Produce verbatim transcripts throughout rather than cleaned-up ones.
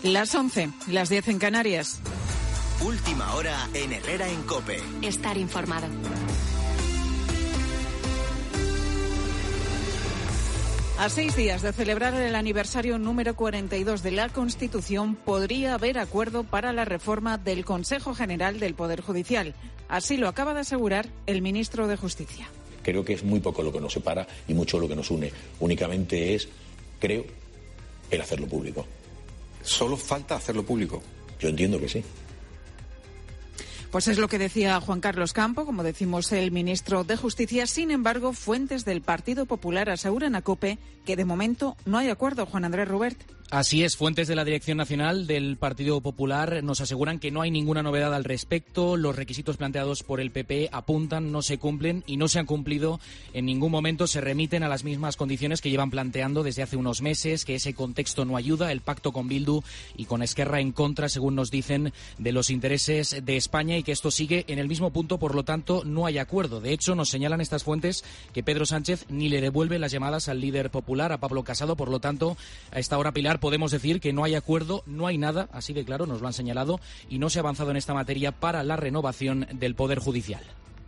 Las once, las diez en Canarias. Última hora en Herrera en COPE. Estar informado. A seis días de celebrar el aniversario número cuarenta y dos de la Constitución, podría haber acuerdo para la reforma del Consejo General del Poder Judicial. Así lo acaba de asegurar el ministro de Justicia. Creo que es muy poco lo que nos separa y mucho lo que nos une. Únicamente es, creo, el hacerlo público. ¿Solo falta hacerlo público? Yo entiendo que sí. Pues es lo que decía Juan Carlos Campo, como decimos, el ministro de Justicia. Sin embargo, fuentes del Partido Popular aseguran a COPE que de momento no hay acuerdo. Juan Andrés Rubert. Así es, fuentes de la Dirección Nacional del Partido Popular nos aseguran que no hay ninguna novedad al respecto. Los requisitos planteados por el P P apuntan, no se cumplen y no se han cumplido en ningún momento. Se remiten a las mismas condiciones que llevan planteando desde hace unos meses, que ese contexto no ayuda, el pacto con Bildu y con Esquerra en contra, según nos dicen, de los intereses de España, y que esto sigue en el mismo punto, por lo tanto no hay acuerdo. De hecho, nos señalan estas fuentes que Pedro Sánchez ni le devuelve las llamadas al líder popular, a Pablo Casado. Por lo tanto, a esta hora, Pilar, podemos decir que no hay acuerdo, no hay nada, así de claro, nos lo han señalado, y no se ha avanzado en esta materia para la renovación del Poder Judicial.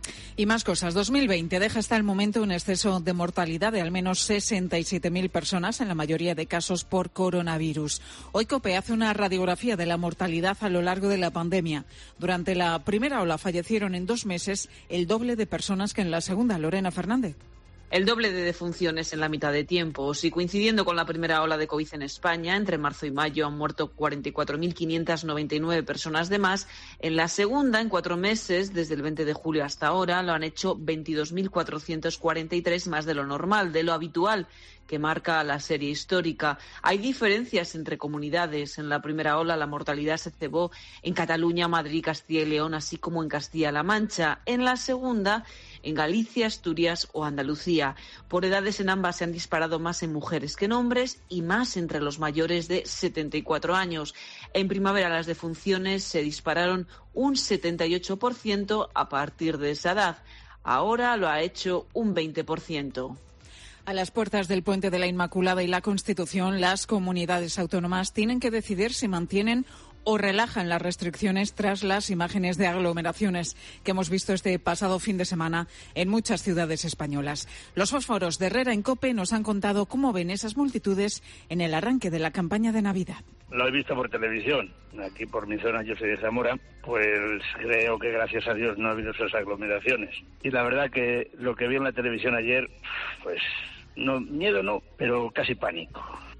Y más cosas. dos mil veinte deja hasta el momento un exceso de mortalidad de al menos sesenta y siete mil personas, en la mayoría de casos por coronavirus. Hoy COPE hace una radiografía de la mortalidad a lo largo de la pandemia. Durante la primera ola fallecieron en dos meses el doble de personas que en la segunda. Lorena Fernández. El doble de defunciones en la mitad de tiempo. Si coincidiendo con la primera ola de COVID en España, entre marzo y mayo han muerto cuarenta y cuatro mil quinientas noventa y nueve personas de más, en la segunda, en cuatro meses, desde el veinte de julio hasta ahora, lo han hecho veintidós mil cuatrocientos cuarenta y tres más de lo normal, de lo habitual que marca la serie histórica. Hay diferencias entre comunidades. En la primera ola la mortalidad se cebó en Cataluña, Madrid, Castilla y León, así como en Castilla-La Mancha. En la segunda, en Galicia, Asturias o Andalucía. Por edades, en ambas se han disparado más en mujeres que en hombres y más entre los mayores de setenta y cuatro años. En primavera las defunciones se dispararon un setenta y ocho por ciento a partir de esa edad. Ahora lo ha hecho un veinte por ciento. A las puertas del Puente de la Inmaculada y la Constitución, las comunidades autónomas tienen que decidir si mantienen o relajan las restricciones tras las imágenes de aglomeraciones que hemos visto este pasado fin de semana en muchas ciudades españolas. Los fósforos de Herrera en COPE nos han contado cómo ven esas multitudes en el arranque de la campaña de Navidad. Lo he visto por televisión, aquí por mi zona, yo soy de Zamora, pues creo que gracias a Dios no ha habido esas aglomeraciones. Y la verdad que lo que vi en la televisión ayer, pues no, miedo no, pero casi pánico.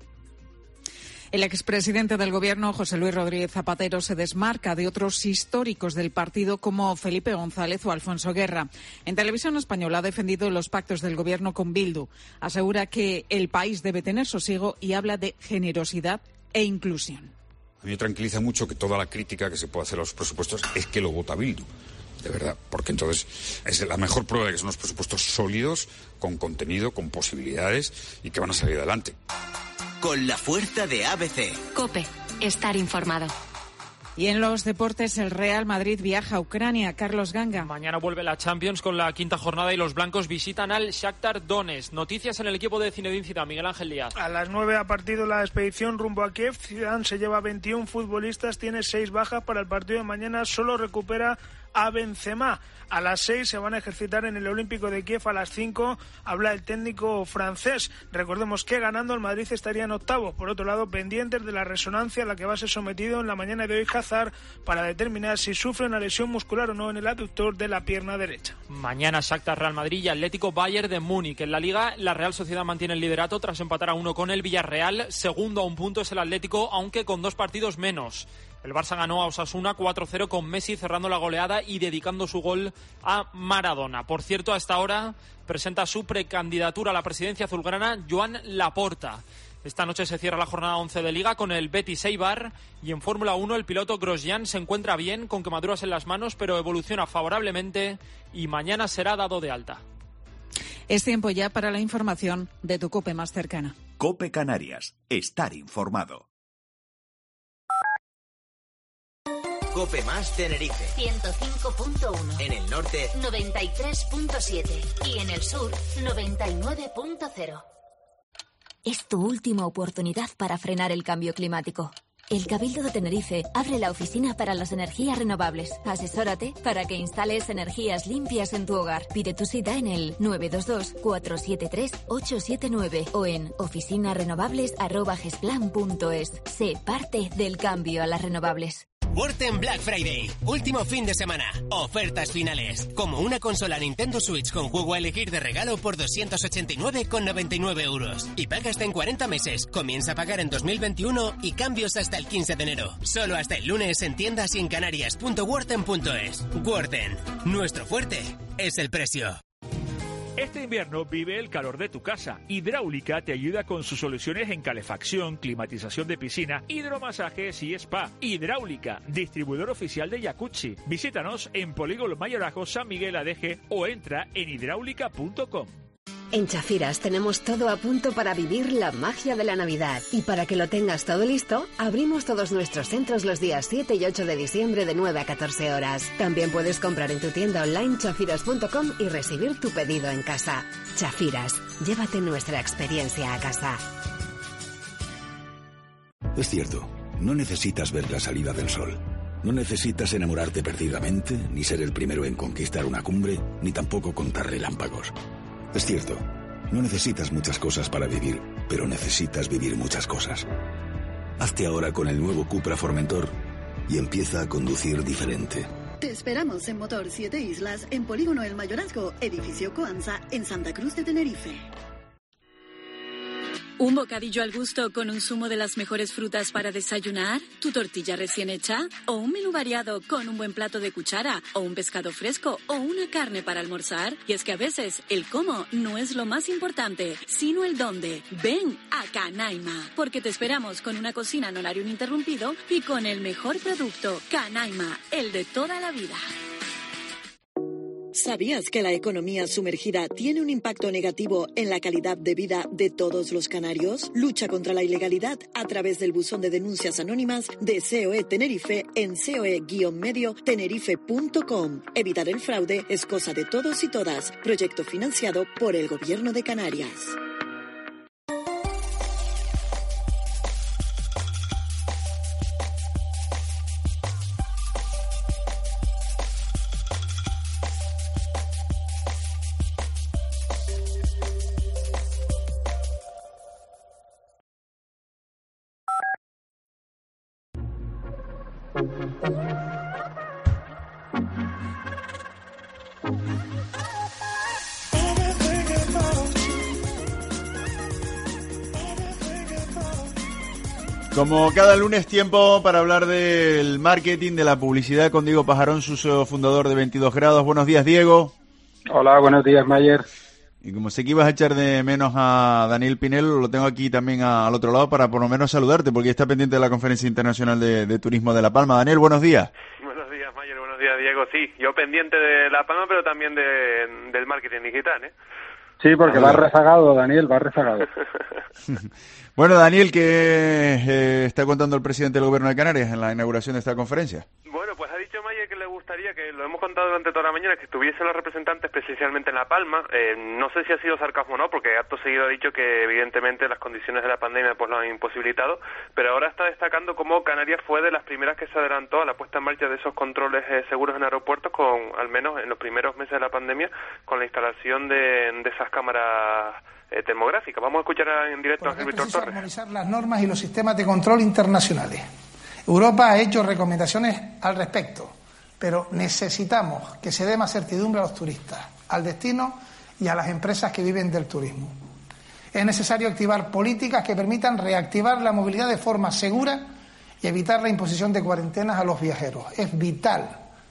El expresidente del Gobierno, José Luis Rodríguez Zapatero, se desmarca de otros históricos del partido como Felipe González o Alfonso Guerra. En Televisión Española ha defendido los pactos del Gobierno con Bildu. Asegura que el país debe tener sosiego y habla de generosidad e inclusión. A mí me tranquiliza mucho que toda la crítica que se puede hacer a los presupuestos es que lo vota Bildu. De verdad, porque entonces es la mejor prueba de que son unos presupuestos sólidos, con contenido, con posibilidades y que van a salir adelante. Con la fuerza de A B C. COPE. Estar informado. Y en los deportes, el Real Madrid viaja a Ucrania. Carlos Ganga. Mañana vuelve la Champions con la quinta jornada y los blancos visitan al Shakhtar Donetsk. Noticias en el equipo de Zinedine Zidane. Miguel Ángel Díaz. A las nueve ha partido la expedición rumbo a Kiev. Zidane se lleva veintiún futbolistas, tiene seis bajas para el partido de mañana. Solo recupera a Benzema. A las seis se van a ejercitar en el Olímpico de Kiev. A las cinco habla el técnico francés. Recordemos que ganando el Madrid estaría en octavos. Por otro lado, pendientes de la resonancia a la que va a ser sometido en la mañana de hoy Hazard para determinar si sufre una lesión muscular o no en el aductor de la pierna derecha. Mañana Shakhtar, Real Madrid y Atlético Bayern de Múnich. En la Liga, la Real Sociedad mantiene el liderato tras empatar a uno con el Villarreal. Segundo a un punto es el Atlético, aunque con dos partidos menos. El Barça ganó a Osasuna cuatro cero con Messi cerrando la goleada y dedicando su gol a Maradona. Por cierto, a esta hora presenta su precandidatura a la presidencia azulgrana Joan Laporta. Esta noche se cierra la jornada once de Liga con el Betis Eibar y en Fórmula uno el piloto Grosjean se encuentra bien con quemaduras en las manos, pero evoluciona favorablemente y mañana será dado de alta. Es tiempo ya para la información de tu COPE más cercana. COPE Canarias. Estar informado. COPE más Tenerife. ciento cinco punto uno. En el norte, noventa y tres punto siete. Y en el sur, noventa y nueve punto cero. Es tu última oportunidad para frenar el cambio climático. El Cabildo de Tenerife abre la oficina para las energías renovables. Asesórate para que instales energías limpias en tu hogar. Pide tu cita en el nueve dos dos, cuatro siete tres, ocho siete nueve o en oficinarenovables arroba gesplan punto es. Sé parte del cambio a las renovables. Worten Black Friday, último fin de semana. Ofertas finales. Como una consola Nintendo Switch con juego a elegir de regalo por doscientos ochenta y nueve con noventa y nueve euros. Y pagas en cuarenta meses. Comienza a pagar en dos mil veintiuno y cambios hasta el quince de enero. Solo hasta el lunes en tiendas y en canarias punto worten punto es. Worten. Nuestro fuerte es el precio. Este invierno vive el calor de tu casa. Hidráulica te ayuda con sus soluciones en calefacción, climatización de piscina, hidromasajes y spa. Hidráulica, distribuidor oficial de Jacuzzi. Visítanos en Polígono Mayorazgo, San Miguel A D G o entra en hidráulica punto com. En Chafiras tenemos todo a punto para vivir la magia de la Navidad. Y para que lo tengas todo listo, abrimos todos nuestros centros los días siete y ocho de diciembre de nueve a catorce horas. También puedes comprar en tu tienda online chafiras punto com y recibir tu pedido en casa. Chafiras, llévate nuestra experiencia a casa. Es cierto, no necesitas ver la salida del sol. No necesitas enamorarte perdidamente, ni ser el primero en conquistar una cumbre, ni tampoco contar relámpagos. Es cierto, no necesitas muchas cosas para vivir, pero necesitas vivir muchas cosas. Hazte ahora con el nuevo Cupra Formentor y empieza a conducir diferente. Te esperamos en Motor Siete Islas, en Polígono El Mayorazgo, edificio Coanza, en Santa Cruz de Tenerife. ¿Un bocadillo al gusto con un zumo de las mejores frutas para desayunar? ¿Tu tortilla recién hecha? ¿O un menú variado con un buen plato de cuchara? ¿O un pescado fresco? ¿O una carne para almorzar? Y es que a veces el cómo no es lo más importante, sino el dónde. Ven a Canaima, porque te esperamos con una cocina en horario ininterrumpido y con el mejor producto. Canaima, el de toda la vida. ¿Sabías que la economía sumergida tiene un impacto negativo en la calidad de vida de todos los canarios? Lucha contra la ilegalidad a través del buzón de denuncias anónimas de C O E Tenerife en coe medio tenerife punto com. Evitar el fraude es cosa de todos y todas. Proyecto financiado por el Gobierno de Canarias. Como cada lunes, tiempo para hablar del marketing, de la publicidad con Diego Pajarón, su fundador de veintidós grados. Buenos días, Diego. Hola, buenos días, Mayer. Y como sé que ibas a echar de menos a Daniel Pinel, lo tengo aquí también a, al otro lado para por lo menos saludarte, porque está pendiente de la Conferencia Internacional de, de Turismo de La Palma. Daniel, buenos días. Buenos días, Mayer. Buenos días, Diego. Sí, yo pendiente de La Palma, pero también de, del marketing digital, ¿eh? Sí, porque va rezagado, Daniel, va rezagado. Bueno, Daniel, ¿qué eh, está contando el presidente del Gobierno de Canarias en la inauguración de esta conferencia? Bueno, pues ha dicho Mayer que le gustaría, que lo hemos contado durante toda la mañana, que estuviesen los representantes presencialmente en La Palma. Eh, no sé si ha sido sarcasmo o no, porque acto seguido ha dicho que evidentemente las condiciones de la pandemia pues lo han imposibilitado, pero ahora está destacando cómo Canarias fue de las primeras que se adelantó a la puesta en marcha de esos controles eh, seguros en aeropuertos, con al menos en los primeros meses de la pandemia, con la instalación de, de esas cámaras eh, termográficas. Vamos a escuchar en directo a Ángel Víctor Torres. Armonizar las normas y los sistemas de control internacionales. Europa ha hecho recomendaciones al respecto, pero necesitamos que se dé más certidumbre a los turistas, al destino y a las empresas que viven del turismo. Es necesario activar políticas que permitan reactivar la movilidad de forma segura y evitar la imposición de cuarentenas a los viajeros. Es vital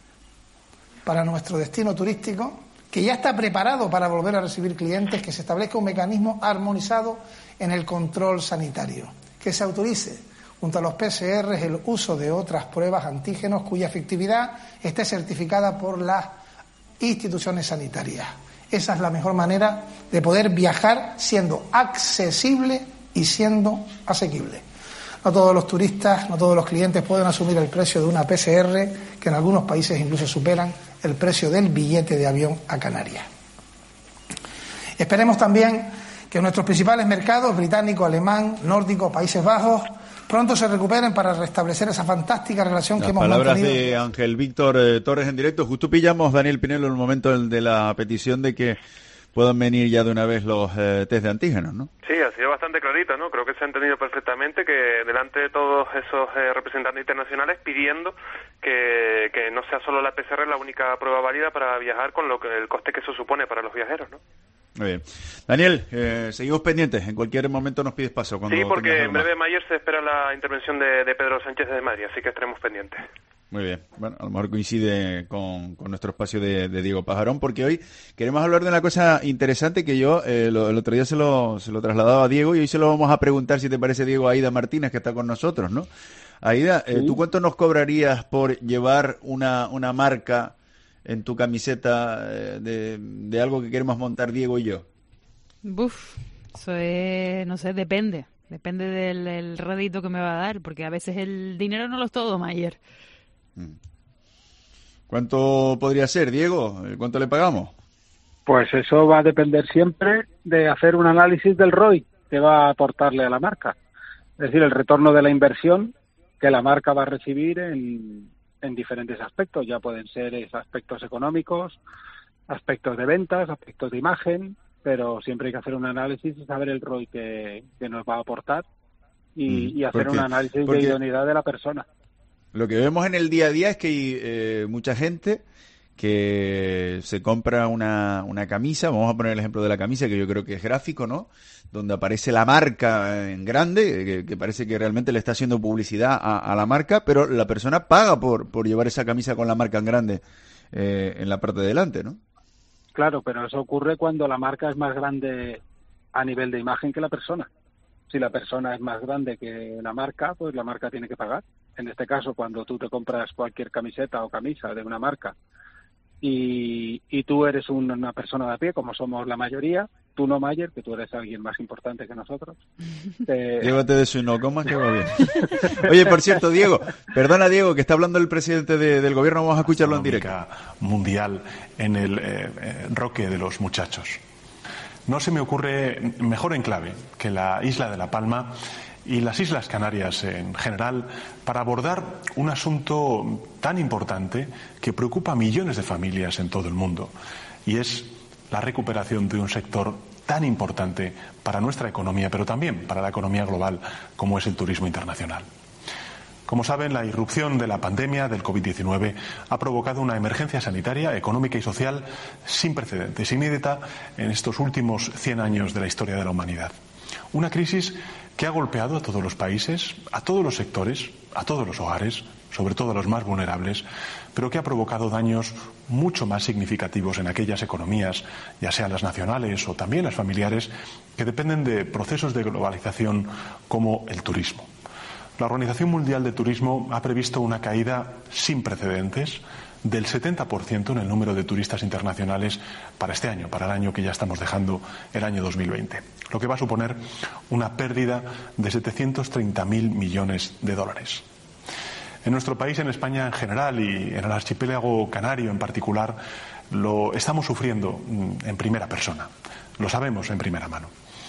para nuestro destino turístico, que ya está preparado para volver a recibir clientes, que se establezca un mecanismo armonizado en el control sanitario, que se autorice junto a los P C R el uso de otras pruebas antígenos cuya efectividad esté certificada por las instituciones sanitarias. Esa es la mejor manera de poder viajar siendo accesible y siendo asequible. No todos los turistas, no todos los clientes pueden asumir el precio de una P C R, que en algunos países incluso superan el precio del billete de avión a Canarias. Esperemos también que nuestros principales mercados, británico, alemán, nórdico, Países Bajos, pronto se recuperen para restablecer esa fantástica relación Las que hemos palabras mantenido. de Ángel Víctor eh, Torres en directo. Justo pillamos, Daniel Pinelo, en el momento de la petición de que puedan venir ya de una vez los eh, test de antígenos, ¿no? Sí, ha sido bastante clarita, ¿no? Creo que se ha entendido perfectamente que delante de todos esos eh, representantes internacionales pidiendo que, que no sea solo la P C R la única prueba válida para viajar, con lo que el coste que eso supone para los viajeros, ¿no? Muy bien. Daniel, eh, seguimos pendientes. En cualquier momento nos pides paso. Cuando Sí, porque tengas en algo más. breve, Mayer, se espera la intervención de, de Pedro Sánchez desde Madrid, así que estaremos pendientes. Muy bien. Bueno, a lo mejor coincide con, con nuestro espacio de, de Diego Pajarón, porque hoy queremos hablar de una cosa interesante que yo eh, lo, el otro día se lo, se lo trasladaba a Diego y hoy se lo vamos a preguntar, si te parece, Diego, a Aida Martínez, que está con nosotros, ¿no? Aida, eh, Sí. ¿tú cuánto nos cobrarías por llevar una, una marca en tu camiseta eh, de, de algo que queremos montar Diego y yo? Buf, eso es, no sé, depende. Depende del el rédito que me va a dar, porque a veces el dinero no lo es todo, Mayer. ¿Cuánto podría ser, Diego? ¿Cuánto le pagamos? Pues eso va a depender siempre de hacer un análisis del R O I que va a aportarle a la marca. Es decir, el retorno de la inversión que la marca va a recibir en, en diferentes aspectos. Ya pueden ser esos aspectos económicos, aspectos de ventas, aspectos de imagen, pero siempre hay que hacer un análisis y saber el R O I que, que nos va a aportar y, Mm, y hacer porque- un análisis porque- de idoneidad de la persona. Lo que vemos en el día a día es que hay eh, mucha gente que se compra una, una camisa, vamos a poner el ejemplo de la camisa, que yo creo que es gráfico, ¿no? Donde aparece la marca en grande, que, que parece que realmente le está haciendo publicidad a, a la marca, pero la persona paga por, por llevar esa camisa con la marca en grande eh, en la parte de delante, ¿no? Claro, pero eso ocurre cuando la marca es más grande a nivel de imagen que la persona. Si la persona es más grande que la marca, pues la marca tiene que pagar. En este caso, cuando tú te compras cualquier camiseta o camisa de una marca y, y tú eres un- una persona de a pie, como somos la mayoría, tú no, Mayer, que tú eres alguien más importante que nosotros. eh, Llévate de eso y no comas, que va bien. Oye, por cierto, Diego, perdona, Diego, que está hablando el presidente de- del gobierno, vamos a escucharlo en directo. Mundial en el eh, eh, roque de los muchachos. No se me ocurre mejor enclave que la isla de La Palma y las Islas Canarias en general para abordar un asunto tan importante que preocupa a millones de familias en todo el mundo, y es la recuperación de un sector tan importante para nuestra economía, pero también para la economía global, como es el turismo internacional. Como saben, la irrupción de la pandemia del COVID diecinueve ha provocado una emergencia sanitaria, económica y social sin precedentes, inédita en estos últimos cien años de la historia de la humanidad. Una crisis que ha golpeado a todos los países, a todos los sectores, a todos los hogares, sobre todo a los más vulnerables, pero que ha provocado daños mucho más significativos en aquellas economías, ya sean las nacionales o también las familiares, que dependen de procesos de globalización como el turismo. La Organización Mundial de Turismo ha previsto una caída sin precedentes del setenta por ciento en el número de turistas internacionales para este año, para el año que ya estamos dejando, el año dos mil veinte, lo que va a suponer una pérdida de setecientos treinta mil millones de dólares. En nuestro país, en España en general y en el archipiélago canario en particular, lo estamos sufriendo en primera persona, lo sabemos en primera mano.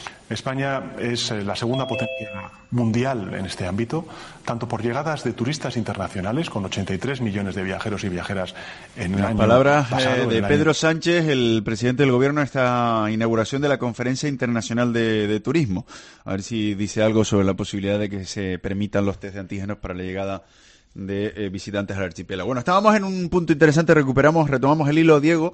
España es la segunda potencia mundial en este ámbito, tanto por llegadas de turistas internacionales, con ochenta y tres millones de viajeros y viajeras en el Las año palabras pasado, eh, en de el Pedro año- Sánchez, el presidente del gobierno, a esta inauguración de la Conferencia Internacional de, de Turismo. A ver si dice algo sobre la posibilidad de que se permitan los test de antígenos para la llegada de eh, visitantes al archipiélago. Bueno, estábamos en un punto interesante, recuperamos, retomamos el hilo, Diego.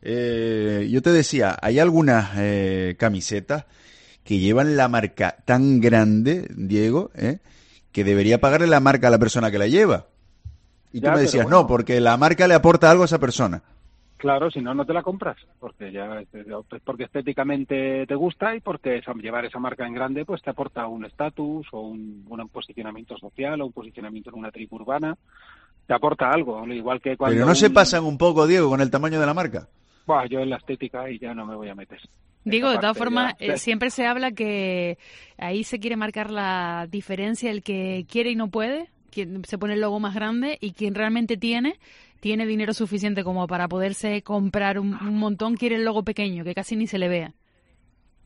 Eh, yo te decía, hay algunas eh, camisetas que llevan la marca tan grande, Diego, ¿eh? que debería pagarle la marca a la persona que la lleva. Y Ya, tú me pero decías, bueno. no, porque la marca le aporta algo a esa persona. Claro, si no, no te la compras, porque ya es porque estéticamente te gusta y porque esa- llevar esa marca en grande pues te aporta un estatus o un, un posicionamiento social o un posicionamiento en una tribu urbana, te aporta algo, al igual que cuando... Pero no se un- pasan un poco, Diego, con el tamaño de la marca. Buah, yo en la estética y ya no me voy a meter. Digo, de todas parte formas, ya- eh, siempre se habla que ahí se quiere marcar la diferencia, el que quiere y no puede, quien se pone el logo más grande, y quien realmente tiene, tiene dinero suficiente como para poderse comprar un, un montón, quiere el logo pequeño, que casi ni se le vea.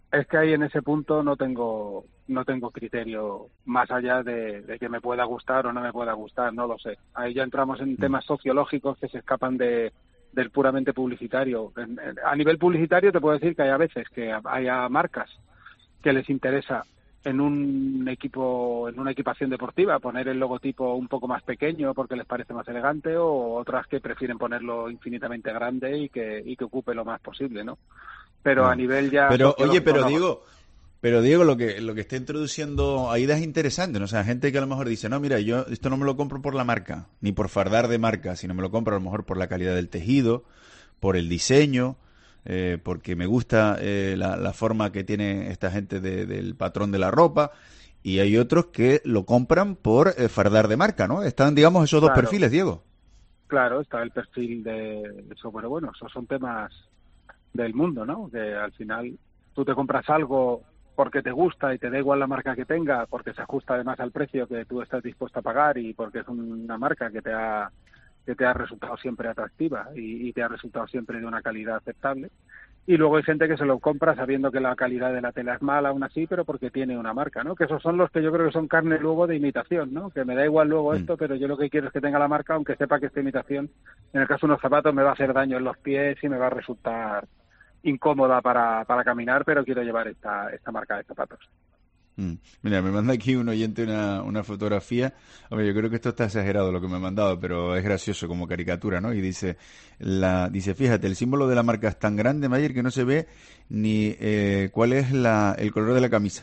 Es que ahí en ese punto no tengo no tengo criterio más allá de, de que me pueda gustar o no me pueda gustar, no lo sé. Ahí ya entramos en temas sociológicos que se escapan de del puramente publicitario. En, en, a nivel publicitario te puedo decir que hay a veces que haya marcas que les interesa en un equipo, en una equipación deportiva, poner el logotipo un poco más pequeño porque les parece más elegante, o otras que prefieren ponerlo infinitamente grande y que y que ocupe lo más posible, ¿no? Pero no. a nivel ya... Pero, oye, pero no, digo... Pero Diego, lo que lo que está introduciendo Aida es interesante, ¿no? O sea, gente que a lo mejor dice, no, mira, yo esto no me lo compro por la marca, ni por fardar de marca, sino me lo compro a lo mejor por la calidad del tejido, por el diseño, eh, porque me gusta eh, la, la forma que tiene esta gente de, del patrón de la ropa, y hay otros que lo compran por eh, fardar de marca, ¿no? Están, digamos, esos dos claro, perfiles, Diego. Claro, está el perfil de eso, pero bueno, esos son temas del mundo, ¿no? Que al final tú te compras algo porque te gusta y te da igual la marca que tenga, porque se ajusta además al precio que tú estás dispuesto a pagar y porque es una marca que te ha que te ha resultado siempre atractiva y, y te ha resultado siempre de una calidad aceptable. Y luego hay gente que se lo compra sabiendo que la calidad de la tela es mala aún así, pero porque tiene una marca, ¿no? Que esos son los que yo creo que son carne luego de imitación, ¿no? Que me da igual luego mm. esto, pero yo lo que quiero es que tenga la marca, aunque sepa que esta imitación, en el caso de unos zapatos, me va a hacer daño en los pies y me va a resultar incómoda para, para caminar, pero quiero llevar esta, esta marca de zapatos. Mm. Mira, me manda aquí un oyente una, una fotografía. Hombre, yo creo que esto está exagerado lo que me ha mandado, pero es gracioso como caricatura, ¿no? Y dice, la, dice, fíjate, el símbolo de la marca es tan grande, Mayer, que no se ve ni eh, cuál es la, el color de la camisa.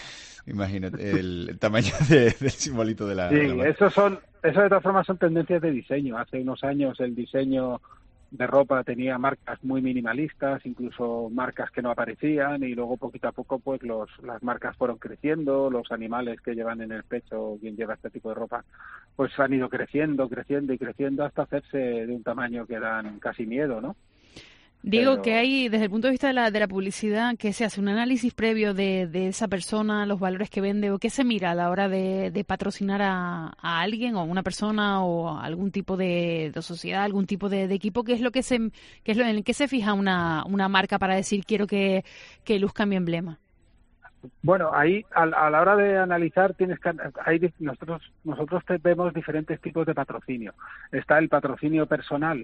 Imagínate, el, el tamaño de, del simbolito de la, sí, de la marca. Eso son, eso de todas formas son tendencias de diseño. Hace unos años el diseño de ropa tenía marcas muy minimalistas, incluso marcas que no aparecían, y luego poquito a poco pues los las marcas fueron creciendo, los animales que llevan en el pecho quien lleva este tipo de ropa pues han ido creciendo, creciendo y creciendo hasta hacerse de un tamaño que dan casi miedo, ¿no? Digo Pero... que hay, desde el punto de vista de la, de la publicidad, que se hace un análisis previo de, de esa persona, los valores que vende, o qué se mira a la hora de, de patrocinar a, a alguien o a una persona o a algún tipo de, de sociedad, algún tipo de, de equipo, qué es lo que se, qué es lo en qué se fija una, una marca para decir quiero que, que luzca mi emblema. Bueno, ahí a, a la hora de analizar tienes que hay, nosotros nosotros vemos diferentes tipos de patrocinio. Está el patrocinio personal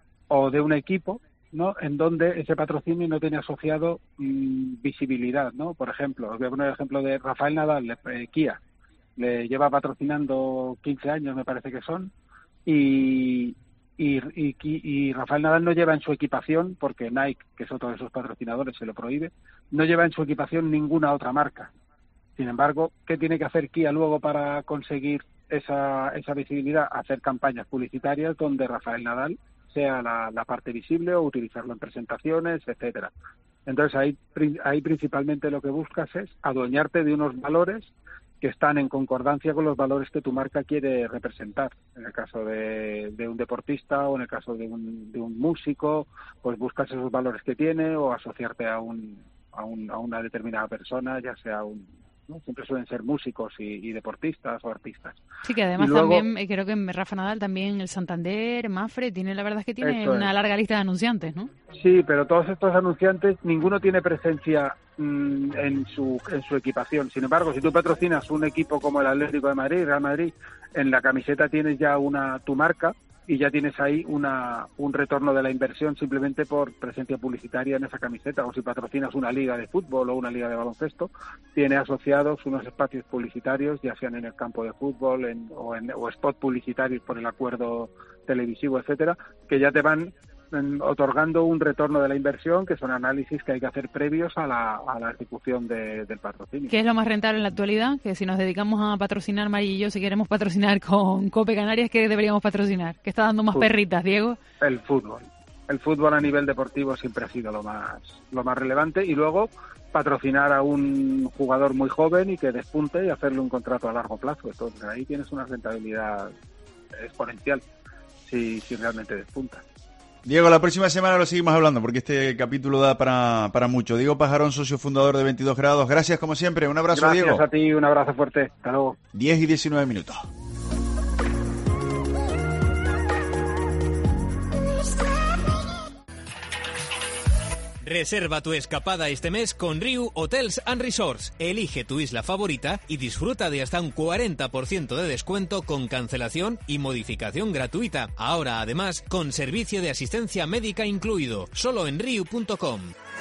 o de un equipo, ¿no? En donde ese patrocinio no tiene asociado mmm, visibilidad, ¿no? Por ejemplo, os voy a poner el ejemplo de Rafael Nadal, eh, Kia, le lleva patrocinando quince años, me parece que son, y, y, y, y Rafael Nadal no lleva en su equipación, porque Nike, que es otro de sus patrocinadores, se lo prohíbe, no lleva en su equipación ninguna otra marca. Sin embargo, ¿qué tiene que hacer Kia luego para conseguir esa, esa visibilidad? Hacer campañas publicitarias donde Rafael Nadal sea la, la parte visible o utilizarlo en presentaciones, etcétera. Entonces ahí, ahí principalmente lo que buscas es adueñarte de unos valores que están en concordancia con los valores que tu marca quiere representar. En el caso de, de un deportista o en el caso de un, de un músico, pues buscas esos valores que tiene o asociarte a un, a, un, a una determinada persona, ya sea un... ¿no? Siempre suelen ser músicos y, y deportistas o artistas. Sí, que además luego, también, eh, creo que Rafa Nadal también, el Santander, Mafre, tiene la verdad es que tiene una es. larga lista de anunciantes, ¿no? Sí, pero todos estos anunciantes, ninguno tiene presencia mmm, en su en su equipación. Sin embargo, si tú patrocinas un equipo como el Atlético de Madrid, Real Madrid, en la camiseta tienes ya una tu marca, y ya tienes ahí una un retorno de la inversión simplemente por presencia publicitaria en esa camiseta. O si patrocinas una liga de fútbol o una liga de baloncesto, tiene asociados unos espacios publicitarios, ya sean en el campo de fútbol en, o, en, o spot publicitarios por el acuerdo televisivo, etcétera, que ya te van en, otorgando un retorno de la inversión, que son análisis que hay que hacer previos a la, a la ejecución de, del patrocinio. ¿Qué es lo más rentable en la actualidad? Que si nos dedicamos a patrocinar, Mari y yo, si queremos patrocinar con Cope Canarias, ¿qué deberíamos patrocinar? ¿Qué está dando más fútbol. Perritas, Diego? El fútbol. El fútbol a nivel deportivo siempre ha sido lo más, lo más relevante, y luego patrocinar a un jugador muy joven y que despunte y hacerle un contrato a largo plazo. Entonces ahí tienes una rentabilidad exponencial si, si realmente despunta. Diego, la próxima semana lo seguimos hablando porque este capítulo da para, para mucho. Diego Pajarón, socio fundador de veintidós grados. Gracias como siempre. Un abrazo, Gracias Diego. Gracias a ti, un abrazo fuerte. Hasta luego. diez y diecinueve minutos. Reserva tu escapada este mes con Riu Hotels and Resorts. Elige tu isla favorita y disfruta de hasta un cuarenta por ciento de descuento con cancelación y modificación gratuita. Ahora, además, con servicio de asistencia médica incluido. Solo en riu punto com.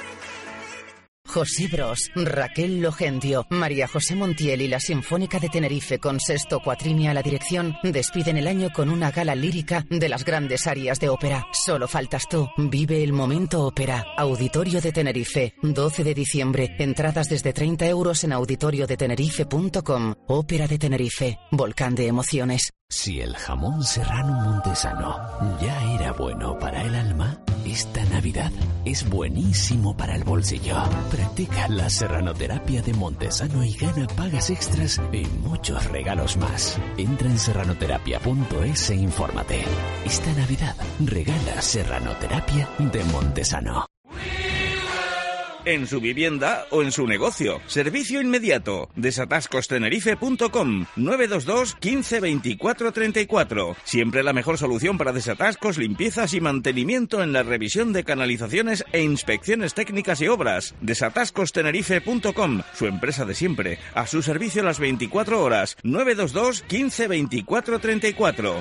José Bros, Raquel Logendio, María José Montiel y la Sinfónica de Tenerife con Sesto Quattrini a la dirección despiden el año con una gala lírica de las grandes arias de ópera. Solo faltas tú. Vive el momento ópera. Auditorio de Tenerife, doce de diciembre. Entradas desde treinta euros en auditorio de tenerife punto com. Ópera de Tenerife, volcán de emociones. Si el jamón serrano montesano ya era bueno para el alma, esta Navidad es buenísimo para el bolsillo. Practica la serranoterapia de Montesano y gana pagas extras y muchos regalos más. Entra en serranoterapia punto es e infórmate. Esta Navidad regala serranoterapia de Montesano. En su vivienda o en su negocio. Servicio inmediato. desatascos tenerife punto com. nueve dos dos, quince, veinticuatro, treinta y cuatro. Siempre la mejor solución para desatascos, limpiezas y mantenimiento en la revisión de canalizaciones e inspecciones técnicas y obras. desatascos tenerife punto com. Su empresa de siempre. A su servicio las veinticuatro horas. nueve dos dos, quince, veinticuatro, treinta y cuatro.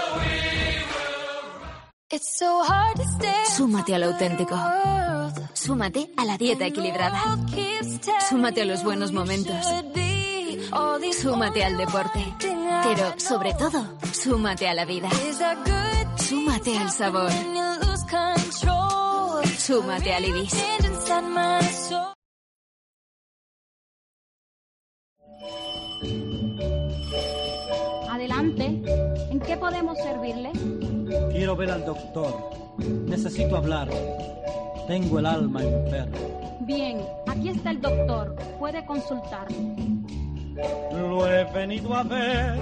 Súmate al auténtico. Súmate a la dieta equilibrada. Súmate a los buenos momentos. Súmate al deporte. Pero, sobre todo, súmate a la vida. Súmate al sabor. Súmate al Ibis. Adelante. ¿En qué podemos servirle? Quiero ver al doctor. Necesito hablar. Tengo el alma enferma. Bien, aquí está el doctor. Puede consultar. Lo he venido a ver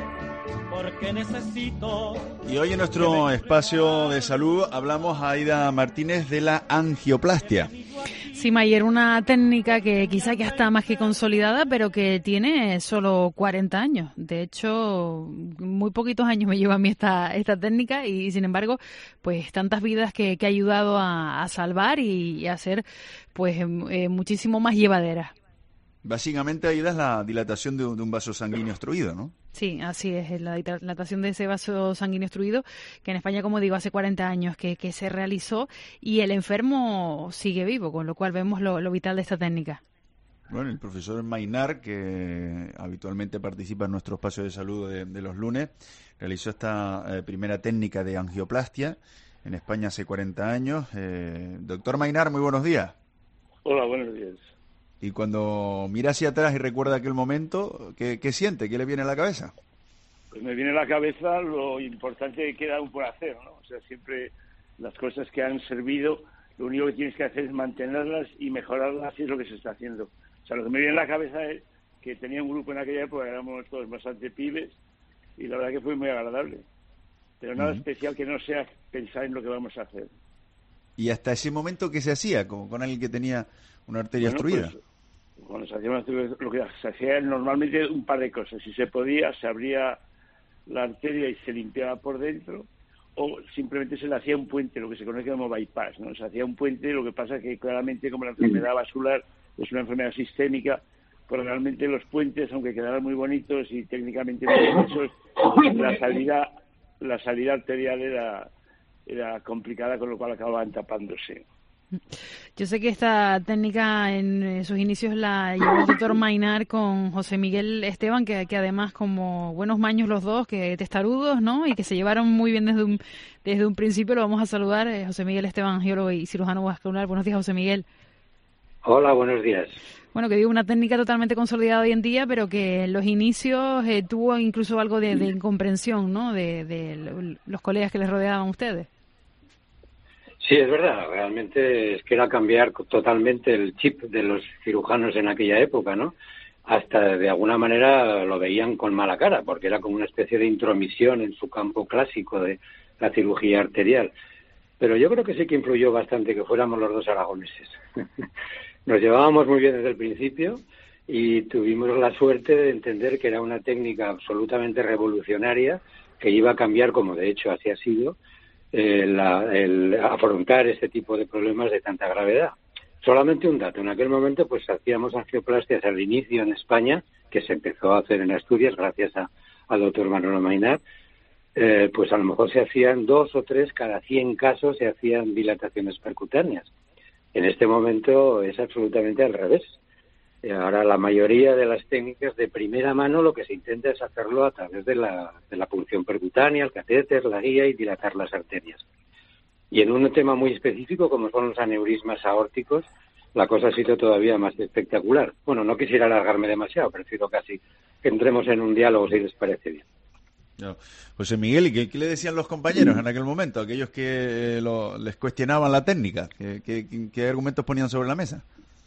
porque necesito... Y hoy en nuestro espacio de salud hablamos a Aida Martínez de la angioplastia. Sí, Mayer, una técnica que quizá que está más que consolidada, pero que tiene solo cuarenta años. De hecho, muy poquitos años me lleva a mí esta, esta técnica y, sin embargo, pues tantas vidas que, que ha ayudado a, a salvar y, y a hacer pues eh, muchísimo más llevadera. Básicamente, Aida, es la dilatación de un, de un vaso sanguíneo obstruido, ¿no? Sí, así es, la dilatación de ese vaso sanguíneo obstruido, que en España, como digo, hace cuarenta años que, que se realizó y el enfermo sigue vivo, con lo cual vemos lo, lo vital de esta técnica. Bueno, el profesor Maynar, que habitualmente participa en nuestro espacio de salud de, de los lunes, realizó esta eh, primera técnica de angioplastia en España hace cuarenta años. Eh, doctor Maynar, muy buenos días. Hola, buenos días. Y cuando mira hacia atrás y recuerda aquel momento, ¿qué, qué siente? ¿Qué le viene a la cabeza? Pues me viene a la cabeza lo importante que queda aún por hacer, ¿no? O sea, siempre las cosas que han servido, lo único que tienes que hacer es mantenerlas y mejorarlas, y es lo que se está haciendo. O sea, lo que me viene a la cabeza es que tenía un grupo en aquella época, éramos todos bastante pibes, y la verdad que fue muy agradable. Pero nada uh-huh. especial que no sea pensar en lo que vamos a hacer. ¿Y hasta ese momento qué se hacía con, con alguien que tenía una arteria bueno, obstruida? Pues, cuando se hacía una arteria, lo que se hacía normalmente un par de cosas. Si se podía, se abría la arteria y se limpiaba por dentro, o simplemente se le hacía un puente, lo que se conoce como bypass, ¿no? Se hacía un puente, lo que pasa es que claramente como la enfermedad vascular es una enfermedad sistémica, pues realmente los puentes, aunque quedaran muy bonitos y técnicamente muy hechos, la salida, la salida arterial era, era complicada, con lo cual acababan tapándose. Yo sé que esta técnica en sus inicios la llevó el doctor Maynar con José Miguel Esteban, que, que además como buenos maños los dos, que testarudos, ¿no? Y que se llevaron muy bien desde un, desde un principio. Lo vamos a saludar, eh, José Miguel Esteban, angiólogo y cirujano vascular. Buenos días, José Miguel. Hola, buenos días. Bueno, que digo, una técnica totalmente consolidada hoy en día, pero que en los inicios eh, tuvo incluso algo de, de incomprensión, ¿no? De, de los colegas que les rodeaban a ustedes. Sí, es verdad, realmente es que era cambiar totalmente el chip de los cirujanos en aquella época, ¿no? Hasta de alguna manera lo veían con mala cara, porque era como una especie de intromisión en su campo clásico de la cirugía arterial. Pero yo creo que sí que influyó bastante que fuéramos los dos aragoneses. Nos llevábamos muy bien desde el principio y tuvimos la suerte de entender que era una técnica absolutamente revolucionaria que iba a cambiar, como de hecho así ha sido, eh, la, el afrontar este tipo de problemas de tanta gravedad. Solamente un dato, en aquel momento pues hacíamos angioplastias al inicio en España, que se empezó a hacer en Asturias gracias a, al doctor Manolo Mainar, eh, pues a lo mejor se hacían dos o tres, cada cien casos se hacían dilataciones percutáneas. En este momento es absolutamente al revés. Ahora la mayoría de las técnicas de primera mano lo que se intenta es hacerlo a través de la, de la punción percutánea, el catéter, la guía y dilatar las arterias. Y en un tema muy específico como son los aneurismas aórticos, la cosa ha sido todavía más espectacular. Bueno, no quisiera alargarme demasiado, prefiero casi que entremos en un diálogo si les parece bien. No. José Miguel, ¿y qué, qué le decían los compañeros en aquel momento? Aquellos que lo, les cuestionaban la técnica, ¿qué, qué, qué argumentos ponían sobre la mesa?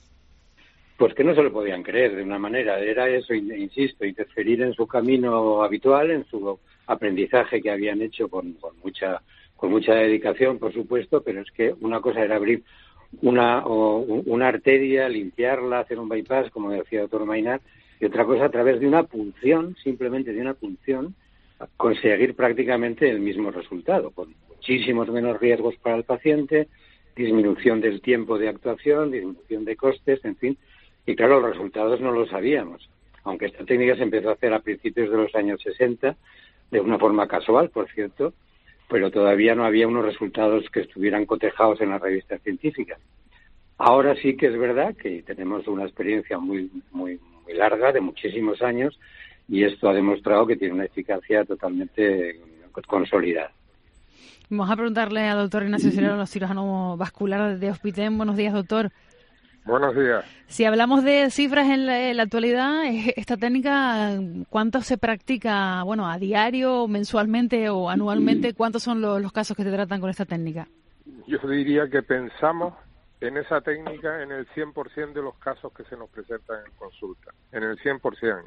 Pues que no se lo podían creer de una manera. Era eso, insisto, interferir en su camino habitual, en su aprendizaje que habían hecho con, con mucha con mucha dedicación, por supuesto, pero es que una cosa era abrir una, o, una arteria, limpiarla, hacer un bypass, como decía el doctor Mainar, y otra cosa a través de una punción, simplemente de una punción, conseguir prácticamente el mismo resultado, con muchísimos menos riesgos para el paciente, disminución del tiempo de actuación, disminución de costes, en fin. Y claro, los resultados no los sabíamos, aunque esta técnica se empezó a hacer a principios de los años sesenta, de una forma casual, por cierto, pero todavía no había unos resultados que estuvieran cotejados en las revistas científicas. Ahora sí que es verdad que tenemos una experiencia muy, muy, muy larga, de muchísimos años, y esto ha demostrado que tiene una eficacia totalmente consolidada. Vamos a preguntarle al doctor Ignacio Cirero, cirujano vascular de Hospitén. Buenos días, doctor. Buenos días. Si hablamos de cifras en la, en la actualidad, esta técnica, ¿cuánto se practica, bueno, a diario, mensualmente o anualmente? ¿Cuántos son los, los casos que se tratan con esta técnica? Yo diría que pensamos en esa técnica en el cien por ciento de los casos que se nos presentan en consulta, en el cien por ciento.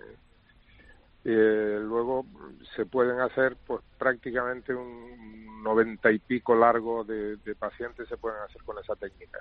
Eh, luego se pueden hacer pues prácticamente un noventa y pico largo de, de pacientes se pueden hacer con esa técnica.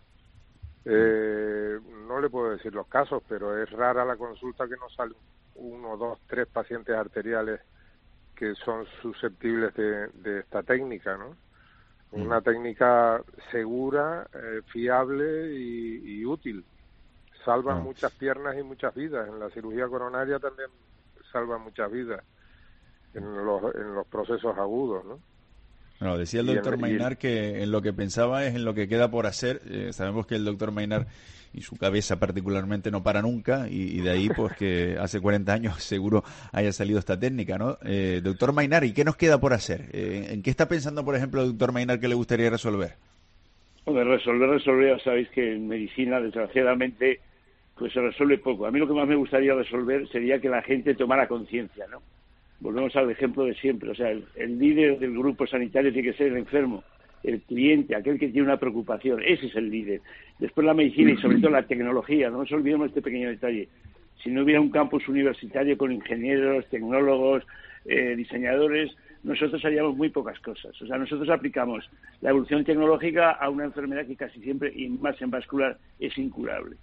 Eh, no le puedo decir los casos, pero es rara la consulta que nos salen uno, dos, tres pacientes arteriales que son susceptibles de, de esta técnica, ¿no? Una técnica segura, eh, fiable y, y útil. Salvan no. muchas piernas y muchas vidas. En la cirugía coronaria también salvan muchas vidas en los, en los procesos agudos, ¿no? Bueno, decía el doctor Mainar que en lo que pensaba es en lo que queda por hacer. Eh, sabemos que el doctor Mainar y su cabeza particularmente no para nunca y, y de ahí pues que hace cuarenta años seguro haya salido esta técnica, ¿no? Eh, doctor Mainar, ¿y qué nos queda por hacer? Eh, ¿En qué está pensando, por ejemplo, el doctor Mainar que le gustaría resolver? Bueno, resolver, resolver, ya sabéis que en medicina, desgraciadamente, pues se resuelve poco. A mí lo que más me gustaría resolver sería que la gente tomara conciencia, ¿no? Volvemos al ejemplo de siempre, o sea, el, el líder del grupo sanitario tiene que ser el enfermo, el cliente, aquel que tiene una preocupación, ese es el líder. Después la medicina y sobre todo la tecnología, no nos olvidemos este pequeño detalle. Si no hubiera un campus universitario con ingenieros, tecnólogos, eh, diseñadores, nosotros haríamos muy pocas cosas. O sea, nosotros aplicamos la evolución tecnológica a una enfermedad que casi siempre, y más en vascular, es incurable.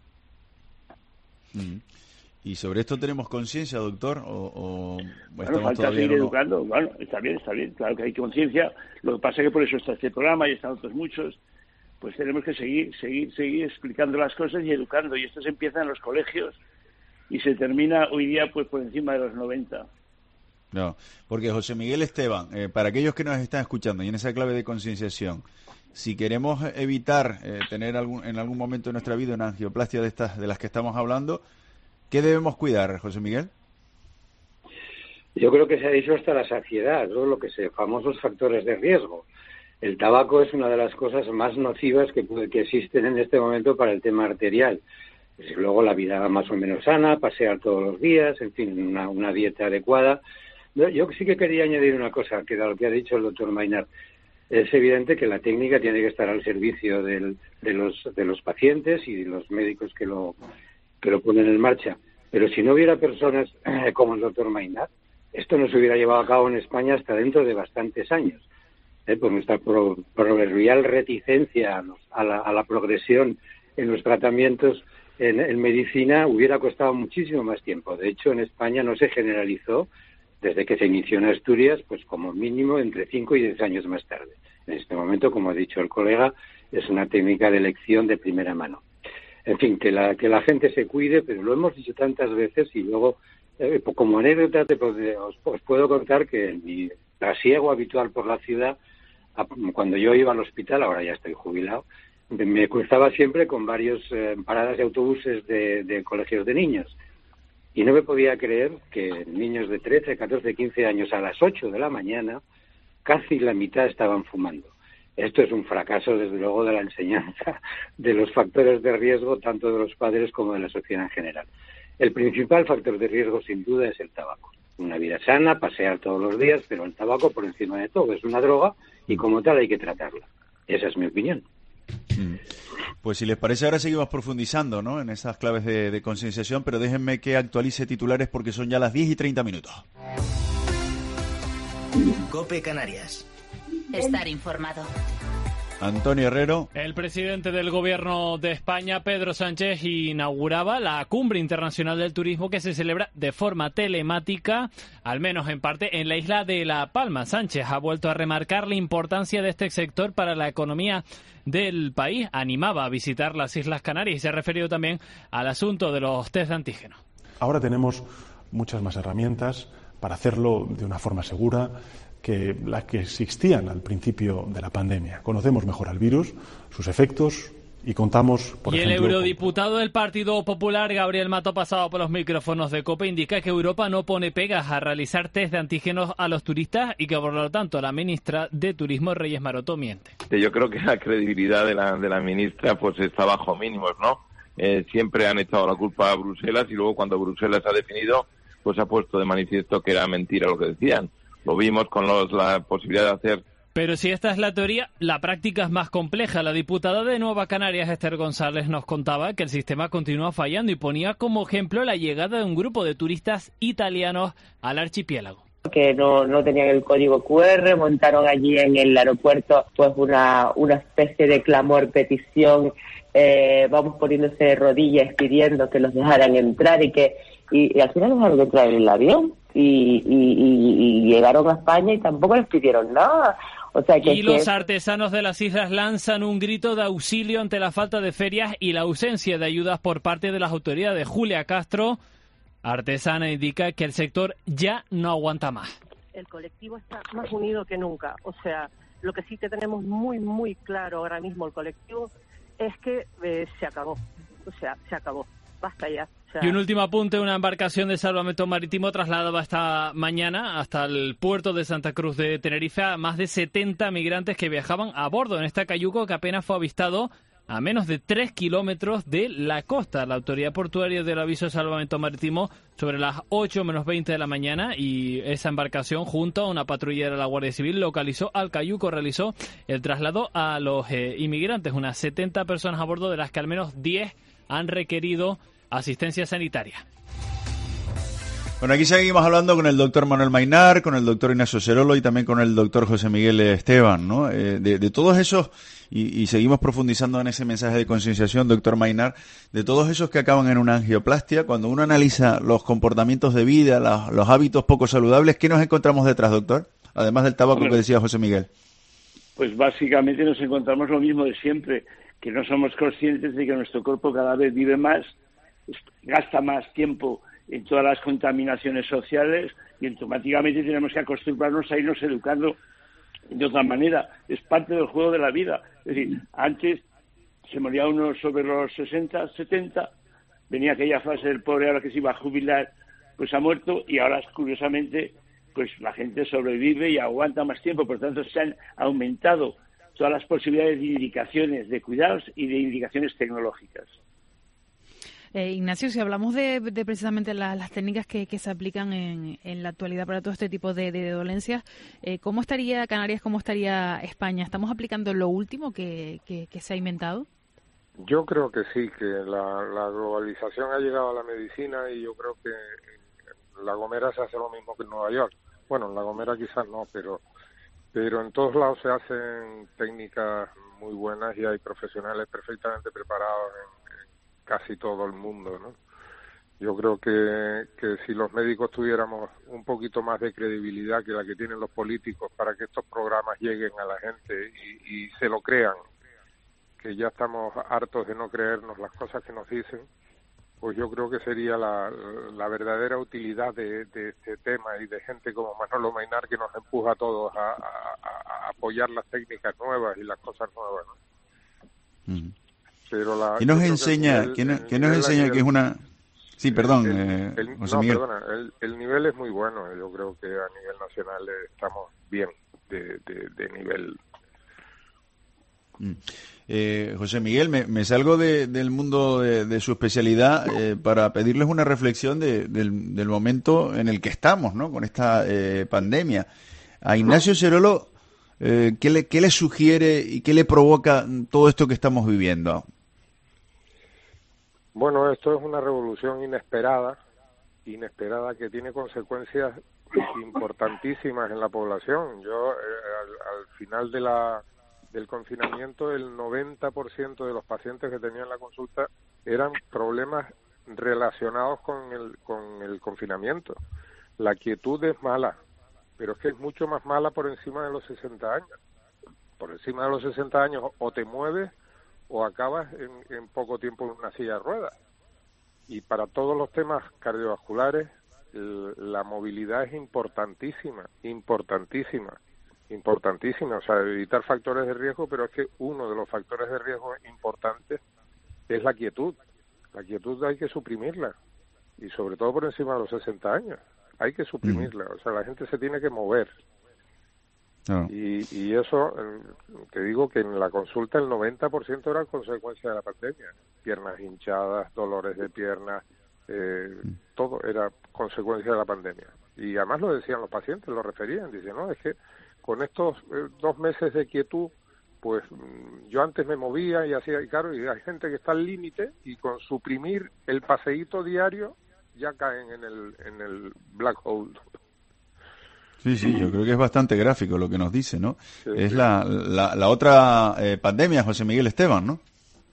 Mm. ¿Y sobre esto tenemos conciencia, doctor? ¿O, o bueno, falta seguir educando. Bueno, está bien, está bien. Claro que hay conciencia. Lo que pasa es que por eso está este programa y están otros muchos. Pues tenemos que seguir, seguir, seguir explicando las cosas y educando. Y esto se empieza en los colegios y se termina hoy día pues por encima de los noventa. No, porque José Miguel Esteban, eh, para aquellos que nos están escuchando y en esa clave de concienciación, si queremos evitar eh, tener algún, en algún momento de nuestra vida una angioplastia de estas de las que estamos hablando, ¿qué debemos cuidar, José Miguel? Yo creo que se ha dicho hasta la saciedad, ¿no? Lo que se famosos factores de riesgo. El tabaco es una de las cosas más nocivas que, que existen en este momento para el tema arterial. Luego la vida más o menos sana, pasear todos los días, en fin, una, una dieta adecuada. Yo sí que quería añadir una cosa, que a lo que ha dicho el doctor Mainar. Es evidente que la técnica tiene que estar al servicio del, de, los, de los pacientes y de los médicos que lo, que lo ponen en marcha. Pero si no hubiera personas eh, como el doctor Mainar, esto no se hubiera llevado a cabo en España hasta dentro de bastantes años. Eh, por nuestra pro, proverbial reticencia a, los, a, la, a la progresión en los tratamientos en, en medicina hubiera costado muchísimo más tiempo. De hecho, en España no se generalizó desde que se inició en Asturias, pues como mínimo entre cinco y diez años más tarde. En este momento, como ha dicho el colega, es una técnica de elección de primera mano. En fin, que la, que la gente se cuide, pero lo hemos dicho tantas veces y luego, eh, como anécdota, te, os, os puedo contar que en mi trasiego habitual por la ciudad, cuando yo iba al hospital, ahora ya estoy jubilado, me cruzaba siempre con varias eh, paradas de autobuses de, de colegios de niños. Y no me podía creer que niños de trece, catorce, quince años a las ocho de la mañana, casi la mitad estaban fumando. Esto es un fracaso, desde luego, de la enseñanza de los factores de riesgo, tanto de los padres como de la sociedad en general. El principal factor de riesgo, sin duda, es el tabaco. Una vida sana, pasear todos los días, pero el tabaco, por encima de todo, es una droga y como tal hay que tratarla. Esa es mi opinión. Pues si les parece, ahora seguimos profundizando, ¿no?, en esas claves de, de concienciación, pero déjenme que actualice titulares porque son ya las diez y treinta minutos. COPE Canarias. Estar informado. Antonio Herrero. El presidente del Gobierno de España, Pedro Sánchez, inauguraba la Cumbre Internacional del Turismo que se celebra de forma telemática, al menos en parte, en la isla de La Palma. Sánchez ha vuelto a remarcar la importancia de este sector para la economía del país. Animaba a visitar las Islas Canarias y se ha referido también al asunto de los test de antígenos. Ahora tenemos muchas más herramientas para hacerlo de una forma segura que las que existían al principio de la pandemia. Conocemos mejor al virus, sus efectos y contamos, por y ejemplo... Y el eurodiputado del Partido Popular, Gabriel Mato, pasado por los micrófonos de COPE, indica que Europa no pone pegas a realizar test de antígenos a los turistas y que, por lo tanto, la ministra de Turismo, Reyes Maroto, miente. Yo creo que la credibilidad de la, de la ministra pues está bajo mínimos, ¿no? Eh, siempre han echado la culpa a Bruselas y luego cuando Bruselas ha definido, pues ha puesto de manifiesto que era mentira lo que decían. Lo vimos con los, la posibilidad de hacer... Pero si esta es la teoría, la práctica es más compleja. La diputada de Nueva Canarias, Esther González, nos contaba que el sistema continúa fallando y ponía como ejemplo la llegada de un grupo de turistas italianos al archipiélago. Que no, no tenían el código cu erre, montaron allí en el aeropuerto pues una, una especie de clamor, petición, eh, vamos poniéndose de rodillas pidiendo que los dejaran entrar y que y, y al final los dejaron entrar en el avión. Y, y, y, y llegaron a España y tampoco les pidieron nada. O sea que y los que... artesanos de las islas lanzan un grito de auxilio ante la falta de ferias y la ausencia de ayudas por parte de las autoridades. Julia Castro, artesana, indica que el sector ya no aguanta más. El colectivo está más unido que nunca. O sea, lo que sí que tenemos muy, muy claro ahora mismo el colectivo es que eh, se acabó. O sea, se acabó. Basta ya. Y un último apunte, una embarcación de salvamento marítimo trasladaba esta mañana hasta el puerto de Santa Cruz de Tenerife a más de setenta migrantes que viajaban a bordo en este cayuco que apenas fue avistado a menos de tres kilómetros de la costa. La autoridad portuaria dio el aviso de salvamento marítimo sobre las ocho menos veinte de la mañana y esa embarcación, junto a una patrullera de la Guardia Civil, localizó al cayuco, realizó el traslado a los eh, inmigrantes, unas setenta personas a bordo, de las que al menos diez han requerido asistencia sanitaria. Bueno, aquí seguimos hablando con el doctor Manuel Maynar, con el doctor Ignacio Cerolo y también con el doctor José Miguel Esteban, ¿no? Eh, de, de todos esos, y, y seguimos profundizando en ese mensaje de concienciación, doctor Maynar, de todos esos que acaban en una angioplastia, cuando uno analiza los comportamientos de vida, los, los hábitos poco saludables, ¿qué nos encontramos detrás, doctor? Además del tabaco bueno, que decía José Miguel. Pues básicamente nos encontramos lo mismo de siempre, que no somos conscientes de que nuestro cuerpo cada vez vive más, gasta más tiempo en todas las contaminaciones sociales y automáticamente tenemos que acostumbrarnos a irnos educando de otra manera. Es parte del juego de la vida. Es decir, antes se moría uno sobre los sesenta, setenta, venía aquella frase del pobre ahora que se iba a jubilar, pues ha muerto, y ahora curiosamente pues la gente sobrevive y aguanta más tiempo. Por tanto, se han aumentado todas las posibilidades de indicaciones de cuidados y de indicaciones tecnológicas. Eh, Ignacio, si hablamos de, de precisamente la, las técnicas que, que se aplican en, en la actualidad para todo este tipo de, de dolencias, eh, ¿cómo estaría Canarias, cómo estaría España? ¿Estamos aplicando lo último que, que, que se ha inventado? Yo creo que sí, que la, la globalización ha llegado a la medicina y yo creo que en La Gomera se hace lo mismo que en Nueva York. Bueno, en La Gomera quizás no, pero, pero en todos lados se hacen técnicas muy buenas y hay profesionales perfectamente preparados en casi todo el mundo, ¿no? Yo creo que, que si los médicos tuviéramos un poquito más de credibilidad que la que tienen los políticos para que estos programas lleguen a la gente y, y se lo crean, que ya estamos hartos de no creernos las cosas que nos dicen, pues yo creo que sería la, la verdadera utilidad de, de este tema y de gente como Manolo Maynar, que nos empuja a todos a, a, a apoyar las técnicas nuevas y las cosas nuevas, ¿no? Mm. Pero la, ¿Qué nos enseña, el, ¿qué, no, ¿qué nos enseña que es una...? Sí, perdón, el, eh, el, José no, Miguel. perdona, el, el nivel es muy bueno. Yo creo que a nivel nacional estamos bien de, de, de nivel. Mm. Eh, José Miguel, me, me salgo de, del mundo de, de su especialidad eh, para pedirles una reflexión de, del, del momento en el que estamos, ¿no? Con esta eh, pandemia. A Ignacio Cerolo, eh, ¿qué le, qué le sugiere y qué le provoca todo esto que estamos viviendo? Bueno, esto es una revolución inesperada, inesperada que tiene consecuencias importantísimas en la población. Yo, eh, al, al final de la, del confinamiento, el noventa por ciento de los pacientes que tenían la consulta eran problemas relacionados con el, con el confinamiento. La quietud es mala, pero es que es mucho más mala por encima de los sesenta años. Por encima de los sesenta años o te mueves o acabas en, en poco tiempo en una silla de ruedas. Y para todos los temas cardiovasculares, el, la movilidad es importantísima, importantísima, importantísima. O sea, evitar factores de riesgo, pero es que uno de los factores de riesgo importantes es la quietud. La quietud hay que suprimirla, y sobre todo por encima de los sesenta años. Hay que suprimirla, o sea, la gente se tiene que mover. No. Y, y eso, te digo que en la consulta el noventa por ciento era consecuencia de la pandemia. Piernas hinchadas, dolores de piernas, eh, todo era consecuencia de la pandemia. Y además lo decían los pacientes, lo referían, dicen, no, es que con estos eh, dos meses de quietud, pues yo antes me movía y hacía, y claro, y hay gente que está al límite y con suprimir el paseíto diario ya caen en el, en el black hole. Sí, sí, yo creo que es bastante gráfico lo que nos dice, ¿no? Sí, es sí. La, la, la otra eh, pandemia, José Miguel Esteban, ¿no?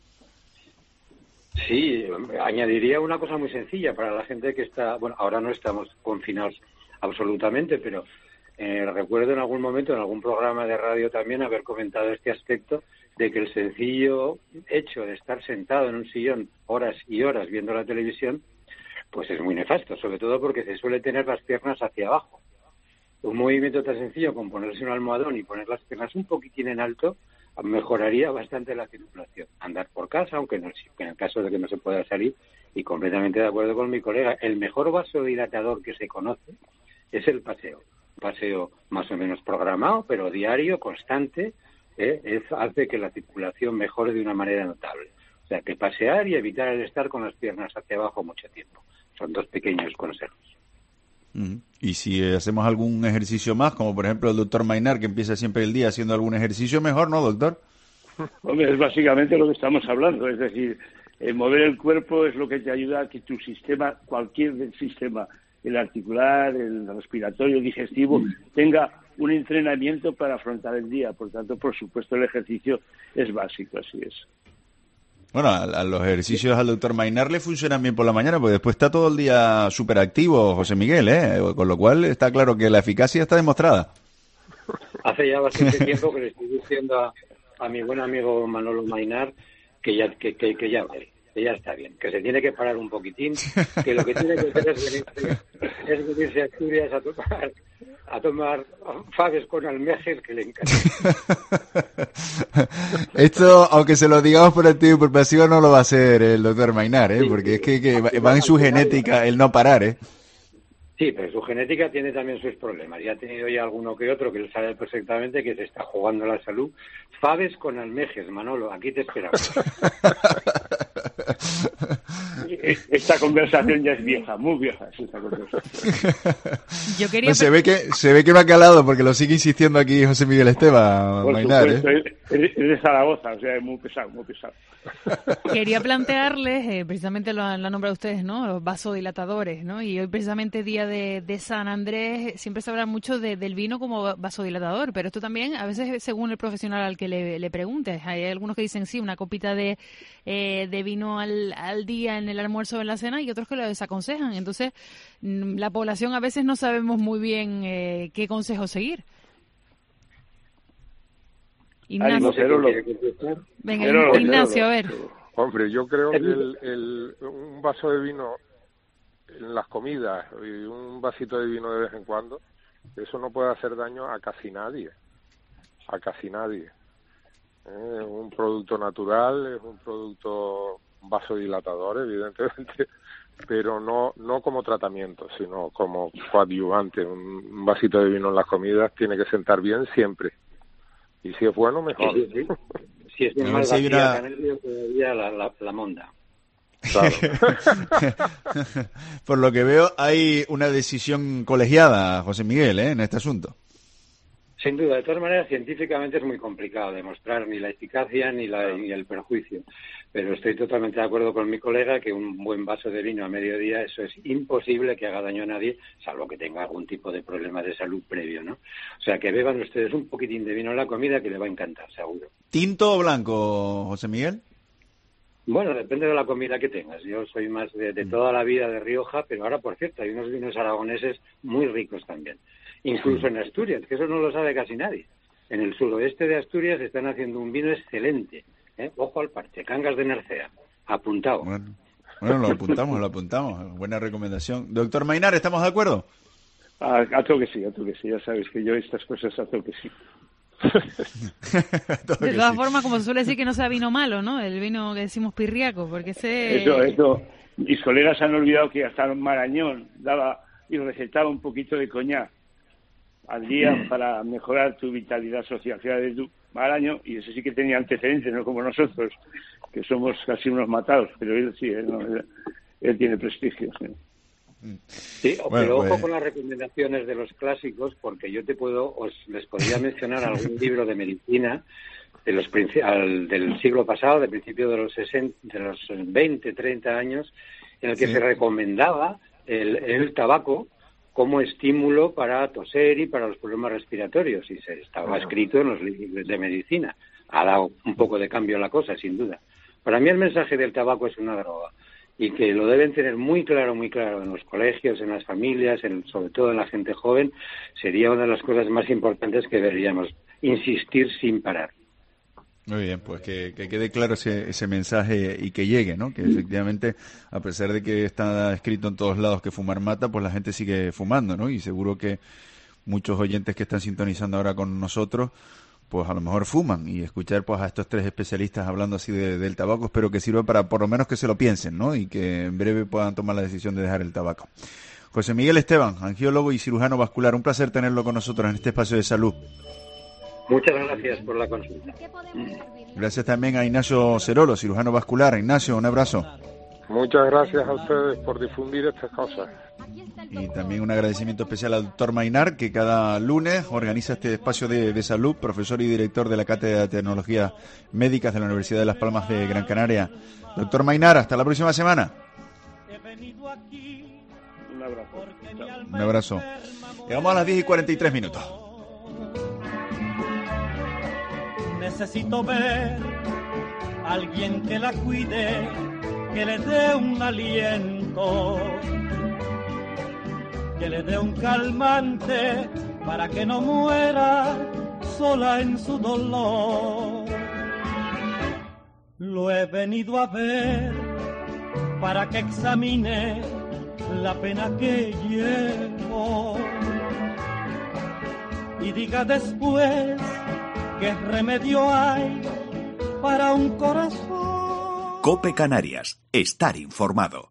Sí, añadiría una cosa muy sencilla para la gente que está, bueno, ahora no estamos confinados absolutamente, pero eh, recuerdo en algún momento, en algún programa de radio también, haber comentado este aspecto de que el sencillo hecho de estar sentado en un sillón horas y horas viendo la televisión, pues es muy nefasto, sobre todo porque se suele tener las piernas hacia abajo. Un movimiento tan sencillo como ponerse un almohadón y poner las piernas un poquitín en alto mejoraría bastante la circulación. Andar por casa, aunque no, en el caso de que no se pueda salir, y completamente de acuerdo con mi colega, el mejor vasodilatador que se conoce es el paseo. Un paseo más o menos programado, pero diario, constante, ¿eh? es, hace que la circulación mejore de una manera notable. O sea, que pasear y evitar el estar con las piernas hacia abajo mucho tiempo. Son dos pequeños consejos. Y si hacemos algún ejercicio más, como por ejemplo el doctor Maynar, que empieza siempre el día haciendo algún ejercicio, mejor, ¿no, doctor? Hombre, es básicamente lo que estamos hablando, es decir, eh, mover el cuerpo es lo que te ayuda a que tu sistema, cualquier sistema, el articular, el respiratorio, el digestivo, tenga un entrenamiento para afrontar el día. Por tanto, por supuesto, el ejercicio es básico, así es. Bueno, a, a los ejercicios al doctor Maynar le funcionan bien por la mañana, porque después está todo el día súper activo, José Miguel, ¿eh? Con lo cual está claro que la eficacia está demostrada. Hace ya bastante tiempo que le estoy diciendo a, a mi buen amigo Manolo Maynar que ya, que, que, que ya vale, que ya está bien, que se tiene que parar un poquitín, que lo que tiene que hacer es venirse, es venirse a Asturias a tomar, a tomar faves con almejas, que le encanta. Esto, aunque se lo digamos por activo y por pasivo, no lo va a hacer el doctor Maynar, ¿eh? Porque es que, que va en su genética el no parar, ¿eh? Sí, pero su genética tiene también sus problemas. Ya ha tenido ya alguno que otro que él sabe perfectamente que se está jugando la salud. Faves con almejes, Manolo, aquí te esperamos. Esta conversación ya es vieja, muy vieja es esta conversación. Yo quería... Pues se ve que se ve que no ha calado porque lo sigue insistiendo aquí José Miguel Esteban. Por Maynar, supuesto, ¿eh? es, es de Zaragoza, o sea, es muy pesado, muy pesado. Quería plantearles, eh, precisamente lo, han- lo han nombrado ustedes, ¿no? Los vasodilatadores, ¿no? Y hoy precisamente día de, de San Andrés, siempre se habla mucho de- del vino como vasodilatador, pero esto también, a veces, según el profesional al que le, le preguntes, hay algunos que dicen sí, una copita de, eh, de vino al, al al día en el almuerzo o en la cena y otros que lo desaconsejan. Entonces, la población a veces no sabemos muy bien eh, qué consejo seguir. Ignacio, Venga, Pero, Ignacio, a ver. Hombre, yo creo que el, el, un vaso de vino en las comidas y un vasito de vino de vez en cuando, eso no puede hacer daño a casi nadie, a casi nadie. Eh, es un producto natural, es un producto vasodilatador, evidentemente, pero no no como tratamiento, sino como coadyuvante. Un, un vasito de vino en las comidas tiene que sentar bien siempre. Y si es bueno, mejor. Sí, sí, sí. Si es normal, si una... todavía la, la, la monda. Claro. Por lo que veo, hay una decisión colegiada, José Miguel, ¿eh? en este asunto. Sin duda, de todas maneras, científicamente es muy complicado demostrar ni la eficacia ni, la, ni el perjuicio. Pero estoy totalmente de acuerdo con mi colega que un buen vaso de vino a mediodía, eso es imposible que haga daño a nadie, salvo que tenga algún tipo de problema de salud previo, ¿no? O sea, que beban ustedes un poquitín de vino en la comida que les va a encantar, seguro. ¿Tinto o blanco, José Miguel? Bueno, depende de la comida que tengas. Yo soy más de, de toda la vida de Rioja, pero ahora, por cierto, hay unos vinos aragoneses muy ricos también. Incluso en Asturias, que eso no lo sabe casi nadie. En el suroeste de Asturias están haciendo un vino excelente. ¿eh? Ojo al parche, Cangas de Narcea. Apuntado. Bueno, bueno, lo apuntamos, lo apuntamos. Buena recomendación. Doctor Mainar, ¿estamos de acuerdo? A, a todo que sí, a todo que sí. Ya sabes que yo estas cosas a todo que sí. De todas formas, como se suele decir, que no sea vino malo, ¿no? El vino que decimos pirriaco, porque ese... Eso, eso. Mis colegas han olvidado que hasta Marañón daba y recetaba un poquito de coñac al día para mejorar tu vitalidad social. Fíjate tú, Marañón, y ese sí que tenía antecedentes, no como nosotros, que somos casi unos matados, pero él sí, él, no, él, él tiene prestigio. Sí, sí bueno, pero ojo pues... con las recomendaciones de los clásicos, porque yo te puedo, os les podría mencionar algún libro de medicina de los al, del siglo pasado, de principio de los sesenta, de los veinte, treinta años, en el que sí. se recomendaba el, el tabaco como estímulo para toser y para los problemas respiratorios, y se estaba escrito en los libros de medicina. Ha dado un poco de cambio la cosa, sin duda. Para mí el mensaje del tabaco es una droga, y que lo deben tener muy claro, muy claro en los colegios, en las familias, en, sobre todo en la gente joven, sería una de las cosas más importantes que deberíamos insistir sin parar. Muy bien, pues que, que quede claro ese, ese mensaje y que llegue, ¿no? Que efectivamente, a pesar de que está escrito en todos lados que fumar mata, pues la gente sigue fumando, ¿no? Y seguro que muchos oyentes que están sintonizando ahora con nosotros, pues a lo mejor fuman, y escuchar pues a estos tres especialistas hablando así de, del tabaco, espero que sirva para por lo menos que se lo piensen, ¿no? Y que en breve puedan tomar la decisión de dejar el tabaco. José Miguel Esteban, angiólogo y cirujano vascular, un placer tenerlo con nosotros en este espacio de salud. Muchas gracias por la consulta. Gracias también a Ignacio Cerolo, cirujano vascular. Ignacio, un abrazo. Muchas gracias a ustedes por difundir estas cosas. Y también un agradecimiento especial al doctor Mainar, que cada lunes organiza este espacio de, de salud, profesor y director de la Cátedra de Tecnologías Médicas de la Universidad de Las Palmas de Gran Canaria. Doctor Mainar, hasta la próxima semana. Un abrazo. Un abrazo. Llegamos a las diez y cuarenta y tres minutos. Necesito ver a alguien que la cuide, que le dé un aliento, que le dé un calmante para que no muera sola en su dolor. Lo he venido a ver para que examine la pena que llevo y diga después ¿qué remedio hay para un corazón? COPE Canarias. Estar informado.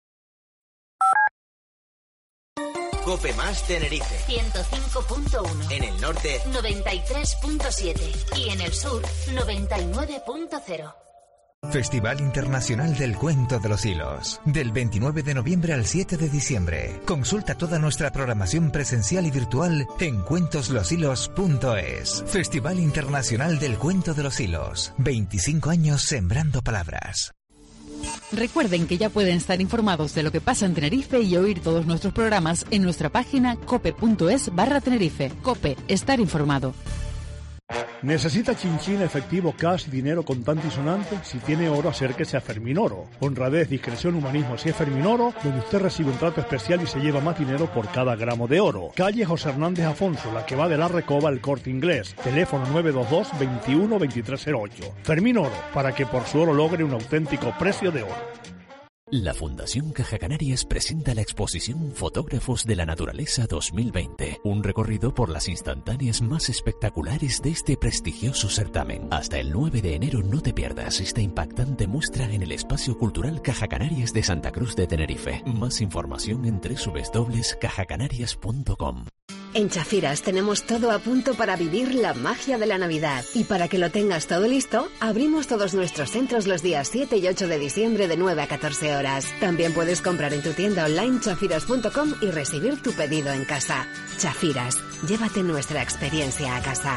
COPE más Tenerife. ciento cinco punto uno. En el norte. noventa y tres punto siete. Y en el sur. noventa y nueve punto cero. Festival Internacional del Cuento de los Hilos. Del veintinueve de noviembre al siete de diciembre. Consulta toda nuestra programación presencial y virtual en cuentos los hilos punto es. Festival Internacional del Cuento de los Hilos. veinticinco años sembrando palabras. Recuerden que ya pueden estar informados de lo que pasa en Tenerife y oír todos nuestros programas en nuestra página cope punto es barra Tenerife. COPE, estar informado. ¿Necesita chinchín, efectivo, cash, dinero contante y sonante? Si tiene oro, acérquese a Ferminoro. Honradez, discreción, humanismo, si es Ferminoro, donde usted recibe un trato especial y se lleva más dinero por cada gramo de oro. Calle José Hernández Afonso, la que va de la Recoba al Corte Inglés. Teléfono nueve dos dos, veintiuno, veintitrés cero ocho. Ferminoro, para que por su oro logre un auténtico precio de oro. La Fundación Caja Canarias presenta la exposición Fotógrafos de la Naturaleza dos mil veinte, un recorrido por las instantáneas más espectaculares de este prestigioso certamen. Hasta el nueve de enero no te pierdas esta impactante muestra en el Espacio Cultural Caja Canarias de Santa Cruz de Tenerife. Más información en doble u doble u doble u punto caja canarias punto com. En Chafiras tenemos todo a punto para vivir la magia de la Navidad. Y para que lo tengas todo listo, abrimos todos nuestros centros los días siete y ocho de diciembre de nueve a catorce horas. También puedes comprar en tu tienda online chafiras punto com y recibir tu pedido en casa. Chafiras, llévate nuestra experiencia a casa.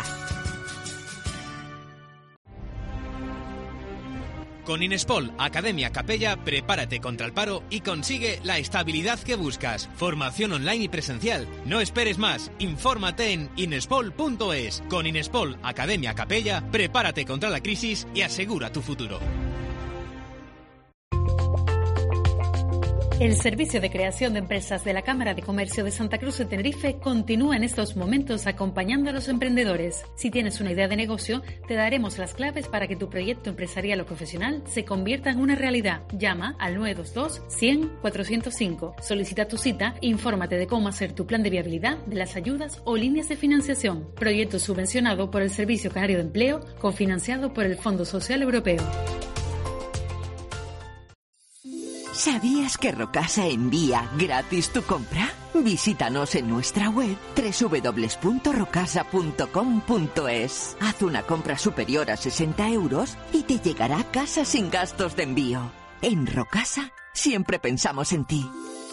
Con Inespol Academia Capella, prepárate contra el paro y consigue la estabilidad que buscas. Formación online y presencial. No esperes más. Infórmate en inespol punto es. Con Inespol Academia Capella, prepárate contra la crisis y asegura tu futuro. El Servicio de Creación de Empresas de la Cámara de Comercio de Santa Cruz de Tenerife continúa en estos momentos acompañando a los emprendedores. Si tienes una idea de negocio, te daremos las claves para que tu proyecto empresarial o profesional se convierta en una realidad. Llama al nueve dos dos, cien, cuatrocientos cinco. Solicita tu cita e infórmate de cómo hacer tu plan de viabilidad, de las ayudas o líneas de financiación. Proyecto subvencionado por el Servicio Canario de Empleo, cofinanciado por el Fondo Social Europeo. ¿Sabías que Rocasa envía gratis tu compra? Visítanos en nuestra web doble u doble u doble u punto rocasa punto com punto es. Haz una compra superior a sesenta euros y te llegará a casa sin gastos de envío. En Rocasa siempre pensamos en ti.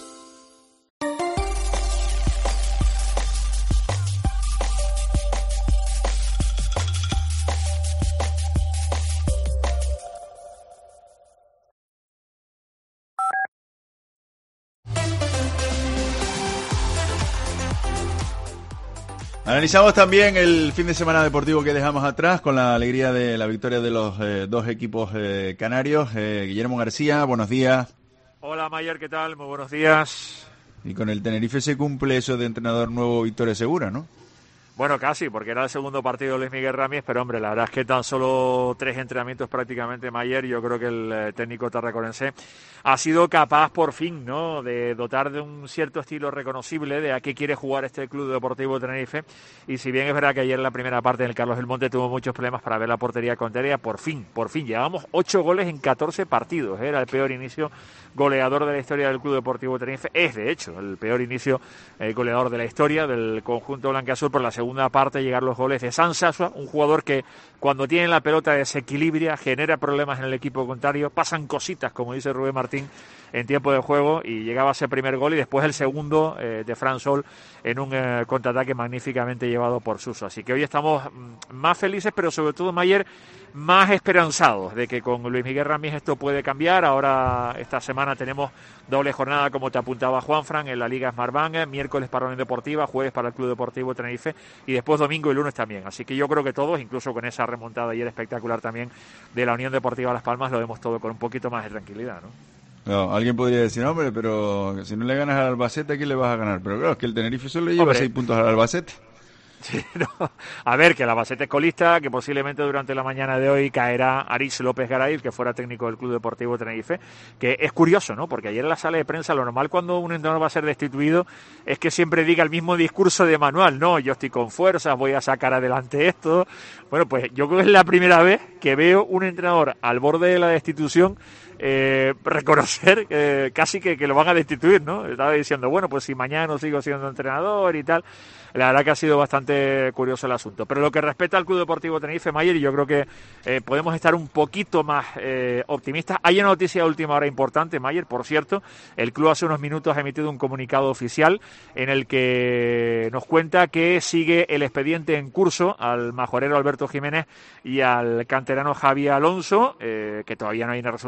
Analizamos también el fin de semana deportivo que dejamos atrás con la alegría de la victoria de los eh, dos equipos eh, canarios. Eh, Guillermo García, buenos días. Hola Mayer, ¿qué tal? Muy buenos días. Y con el Tenerife se cumple eso de entrenador nuevo, victoria segura, ¿no? Bueno, casi, porque era el segundo partido de Luis Miguel Ramírez, pero hombre, la verdad es que tan solo tres entrenamientos prácticamente, Mayer. Yo creo que el eh, técnico tarraconense ha sido capaz por fin, ¿no?, de dotar de un cierto estilo reconocible de a qué quiere jugar este Club Deportivo Tenerife. Y si bien es verdad que ayer en la primera parte en el Carlos del Monte tuvo muchos problemas para ver la portería contraria, por fin, por fin, llevamos ocho goles en catorce partidos, ¿eh? Era el peor inicio goleador de la historia del Club Deportivo Tenerife, es de hecho el peor inicio eh, goleador de la historia del conjunto blanquiazul. Por la segunda parte llegar los goles de San Sasua, un jugador que cuando tiene la pelota desequilibra, genera problemas en el equipo contrario, pasan cositas, como dice Rubén Martín, en tiempo de juego, y llegaba ese primer gol y después el segundo eh, de Fran Sol en un eh, contraataque magníficamente llevado por Suso. Así que hoy estamos mm, más felices, pero sobre todo, Mayer, más esperanzados de que con Luis Miguel Ramírez esto puede cambiar. Ahora esta semana tenemos doble jornada, como te apuntaba Juanfran, en la Liga Smartbank, miércoles para la Unión Deportiva, jueves para el Club Deportivo Tenerife y después domingo y lunes también. Así que yo creo que todos, incluso con esa remontada ayer espectacular también de la Unión Deportiva Las Palmas, lo vemos todo con un poquito más de tranquilidad, ¿no? No, alguien podría decir, no, hombre, pero si no le ganas al Albacete, ¿a quién le vas a ganar? Pero claro, es que el Tenerife solo le lleva hombre. seis puntos al Albacete. Sí, no. A ver, que el Albacete es colista, que posiblemente durante la mañana de hoy caerá Aris López Garay, que fuera técnico del Club Deportivo Tenerife, que es curioso, ¿no? Porque ayer en la sala de prensa lo normal cuando un entrenador va a ser destituido es que siempre diga el mismo discurso de manual, no, yo estoy con fuerzas, voy a sacar adelante esto. Bueno, pues yo creo que es la primera vez que veo un entrenador al borde de la destitución Eh, reconocer eh, casi que, que lo van a destituir, ¿no? Estaba diciendo, bueno, pues si mañana no sigo siendo entrenador y tal. La verdad que ha sido bastante curioso el asunto. Pero lo que respecta al Club Deportivo Tenerife, Mayer, yo creo que eh, podemos estar un poquito más eh, optimistas. Hay una noticia de última hora importante, Mayer, por cierto. El club hace unos minutos ha emitido un comunicado oficial en el que nos cuenta que sigue el expediente en curso al majorero Alberto Jiménez y al canterano Javi Alonso, eh, que todavía no hay una resolución, que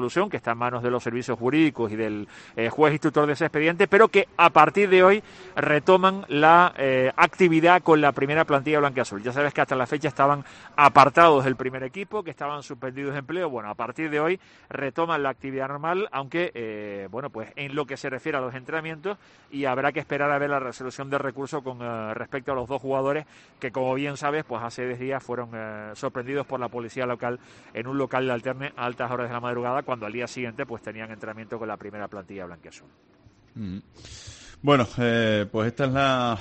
está en manos de los servicios jurídicos y del eh, juez instructor de ese expediente, pero que a partir de hoy retoman la eh, actividad con la primera plantilla blanquiazul. Ya sabes que hasta la fecha estaban apartados del primer equipo, que estaban suspendidos de empleo. Bueno, a partir de hoy retoman la actividad normal, aunque, eh, bueno, pues en lo que se refiere a los entrenamientos, y habrá que esperar a ver la resolución del recurso con eh, respecto a los dos jugadores que, como bien sabes, pues hace diez días fueron eh, sorprendidos por la policía local en un local de Alterne a altas horas de la madrugada, cuando al día siguiente pues tenían entrenamiento con la primera plantilla blanquiazul. Mm. Bueno, eh, pues esta es la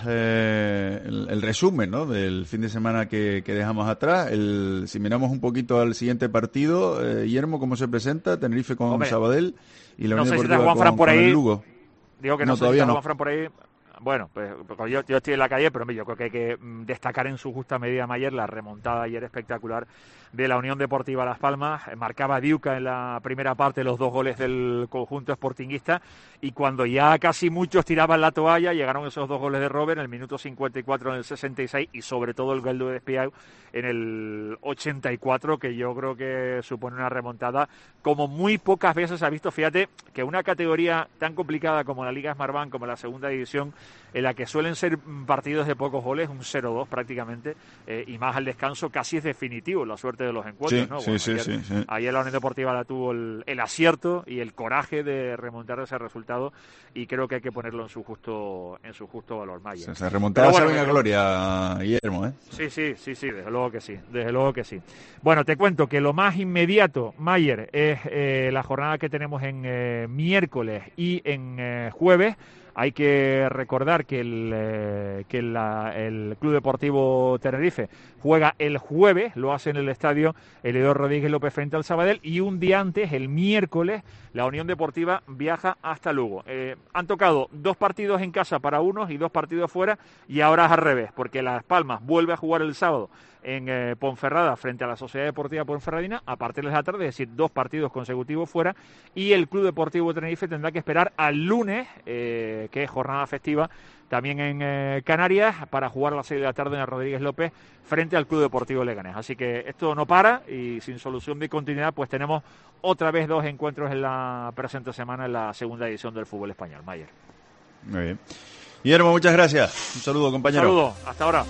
eh, el, el resumen, ¿no?, del fin de semana que, que dejamos atrás. El, si miramos un poquito al siguiente partido, eh, Guillermo, ¿cómo se presenta? Tenerife con Hombre, Sabadell y la no Unión sé Deportiva si está Juan Fran con, por con ahí. el Lugo. Digo que no, No, sé todavía si está no. Juan Fran por ahí. Bueno, pues yo, yo estoy en la calle, pero yo creo que hay que destacar en su justa medida, Mayer, la remontada ayer espectacular de la Unión Deportiva Las Palmas. Marcaba Diuca en la primera parte los dos goles del conjunto sportinguista, y cuando ya casi muchos tiraban la toalla, llegaron esos dos goles de Robert en el minuto cincuenta y cuatro, en el sesenta y seis, y sobre todo el gol de Despiau en el ochenta y cuatro, que yo creo que supone una remontada como muy pocas veces se ha visto. Fíjate que una categoría tan complicada como la Liga Smartbank, como la segunda división, en la que suelen ser partidos de pocos goles, un cero dos prácticamente, eh, y más al descanso, casi es definitivo la suerte de los encuentros, Sí, ¿no? sí, Bueno, sí, ayer, sí, sí. ayer la Unión Deportiva la tuvo el, el acierto y el coraje de remontar ese resultado, y creo que hay que ponerlo en su justo en su justo valor, Mayer. Se, se remontaba Pero a bueno, la gloria, Guillermo, ¿eh? Sí, sí, sí, sí, desde luego que sí, desde luego que sí. Bueno, te cuento que lo más inmediato, Mayer, es eh, la jornada que tenemos en eh, miércoles y en eh, jueves. Hay que recordar que el eh, que la, el Club Deportivo Tenerife juega el jueves, lo hace en el estadio Elidor Rodríguez López frente al Sabadell, y un día antes, el miércoles, la Unión Deportiva viaja hasta Lugo. Eh, han tocado dos partidos en casa para unos y dos partidos fuera, y ahora es al revés, porque Las Palmas vuelve a jugar el sábado en eh, Ponferrada frente a la Sociedad Deportiva Ponferradina a partir de la tarde, es decir, dos partidos consecutivos fuera, y el Club Deportivo Tenerife tendrá que esperar al lunes, eh, que es jornada festiva también en eh, Canarias, para jugar a las seis de la tarde en el Rodríguez López frente al Club Deportivo Leganés. Así que esto no para, y sin solución de continuidad, pues tenemos otra vez dos encuentros en la presente semana en la segunda edición del fútbol español. Mayer. Muy bien. Guillermo, muchas gracias. Un saludo, compañero. Un saludo, hasta ahora.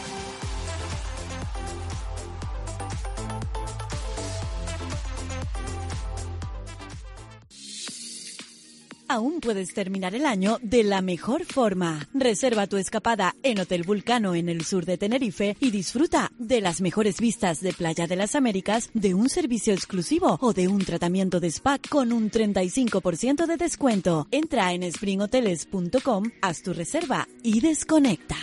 Aún puedes terminar el año de la mejor forma. Reserva tu escapada en Hotel Vulcano en el sur de Tenerife y disfruta de las mejores vistas de Playa de las Américas, de un servicio exclusivo o de un tratamiento de spa con un treinta y cinco por ciento de descuento. Entra en spring hoteles punto com, haz tu reserva y desconecta.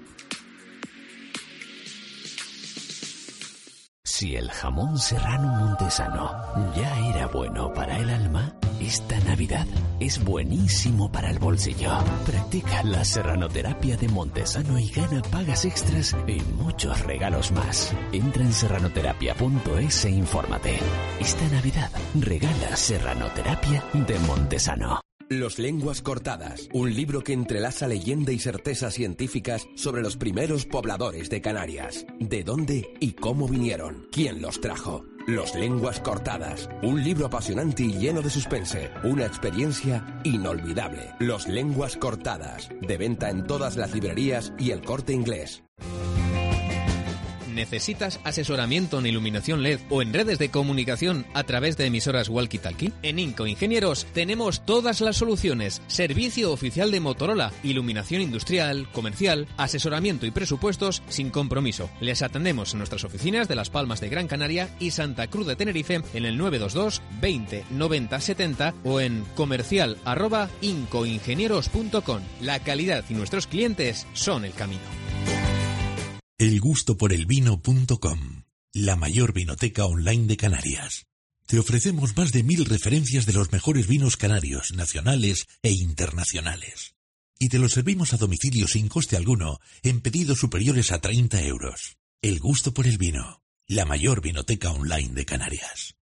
Si el jamón serrano montesano ya era bueno para el alma, esta Navidad es buenísimo para el bolsillo. Practica la serranoterapia de Montesano y gana pagas extras y muchos regalos más. Entra en serranoterapia punto es e infórmate. Esta Navidad regala serranoterapia de Montesano. Los lenguas cortadas, un libro que entrelaza leyenda y certezas científicas sobre los primeros pobladores de Canarias. ¿De dónde y cómo vinieron? ¿Quién los trajo? Los lenguas cortadas, un libro apasionante y lleno de suspense, una experiencia inolvidable. Los lenguas cortadas, de venta en todas las librerías y El Corte Inglés. ¿Necesitas asesoramiento en iluminación L E D o en redes de comunicación a través de emisoras walkie-talkie? En Inco Ingenieros tenemos todas las soluciones. Servicio oficial de Motorola, iluminación industrial, comercial, asesoramiento y presupuestos sin compromiso. Les atendemos en nuestras oficinas de Las Palmas de Gran Canaria y Santa Cruz de Tenerife en el nueve dos dos veinte noventa setenta o en comercial arroba incoingenieros punto com. La calidad y nuestros clientes son el camino. el gusto por el vino punto com, la mayor vinoteca online de Canarias. Te ofrecemos más de mil referencias de los mejores vinos canarios, nacionales e internacionales. Y te los servimos a domicilio sin coste alguno, en pedidos superiores a treinta euros. El gusto por el vino, la mayor vinoteca online de Canarias.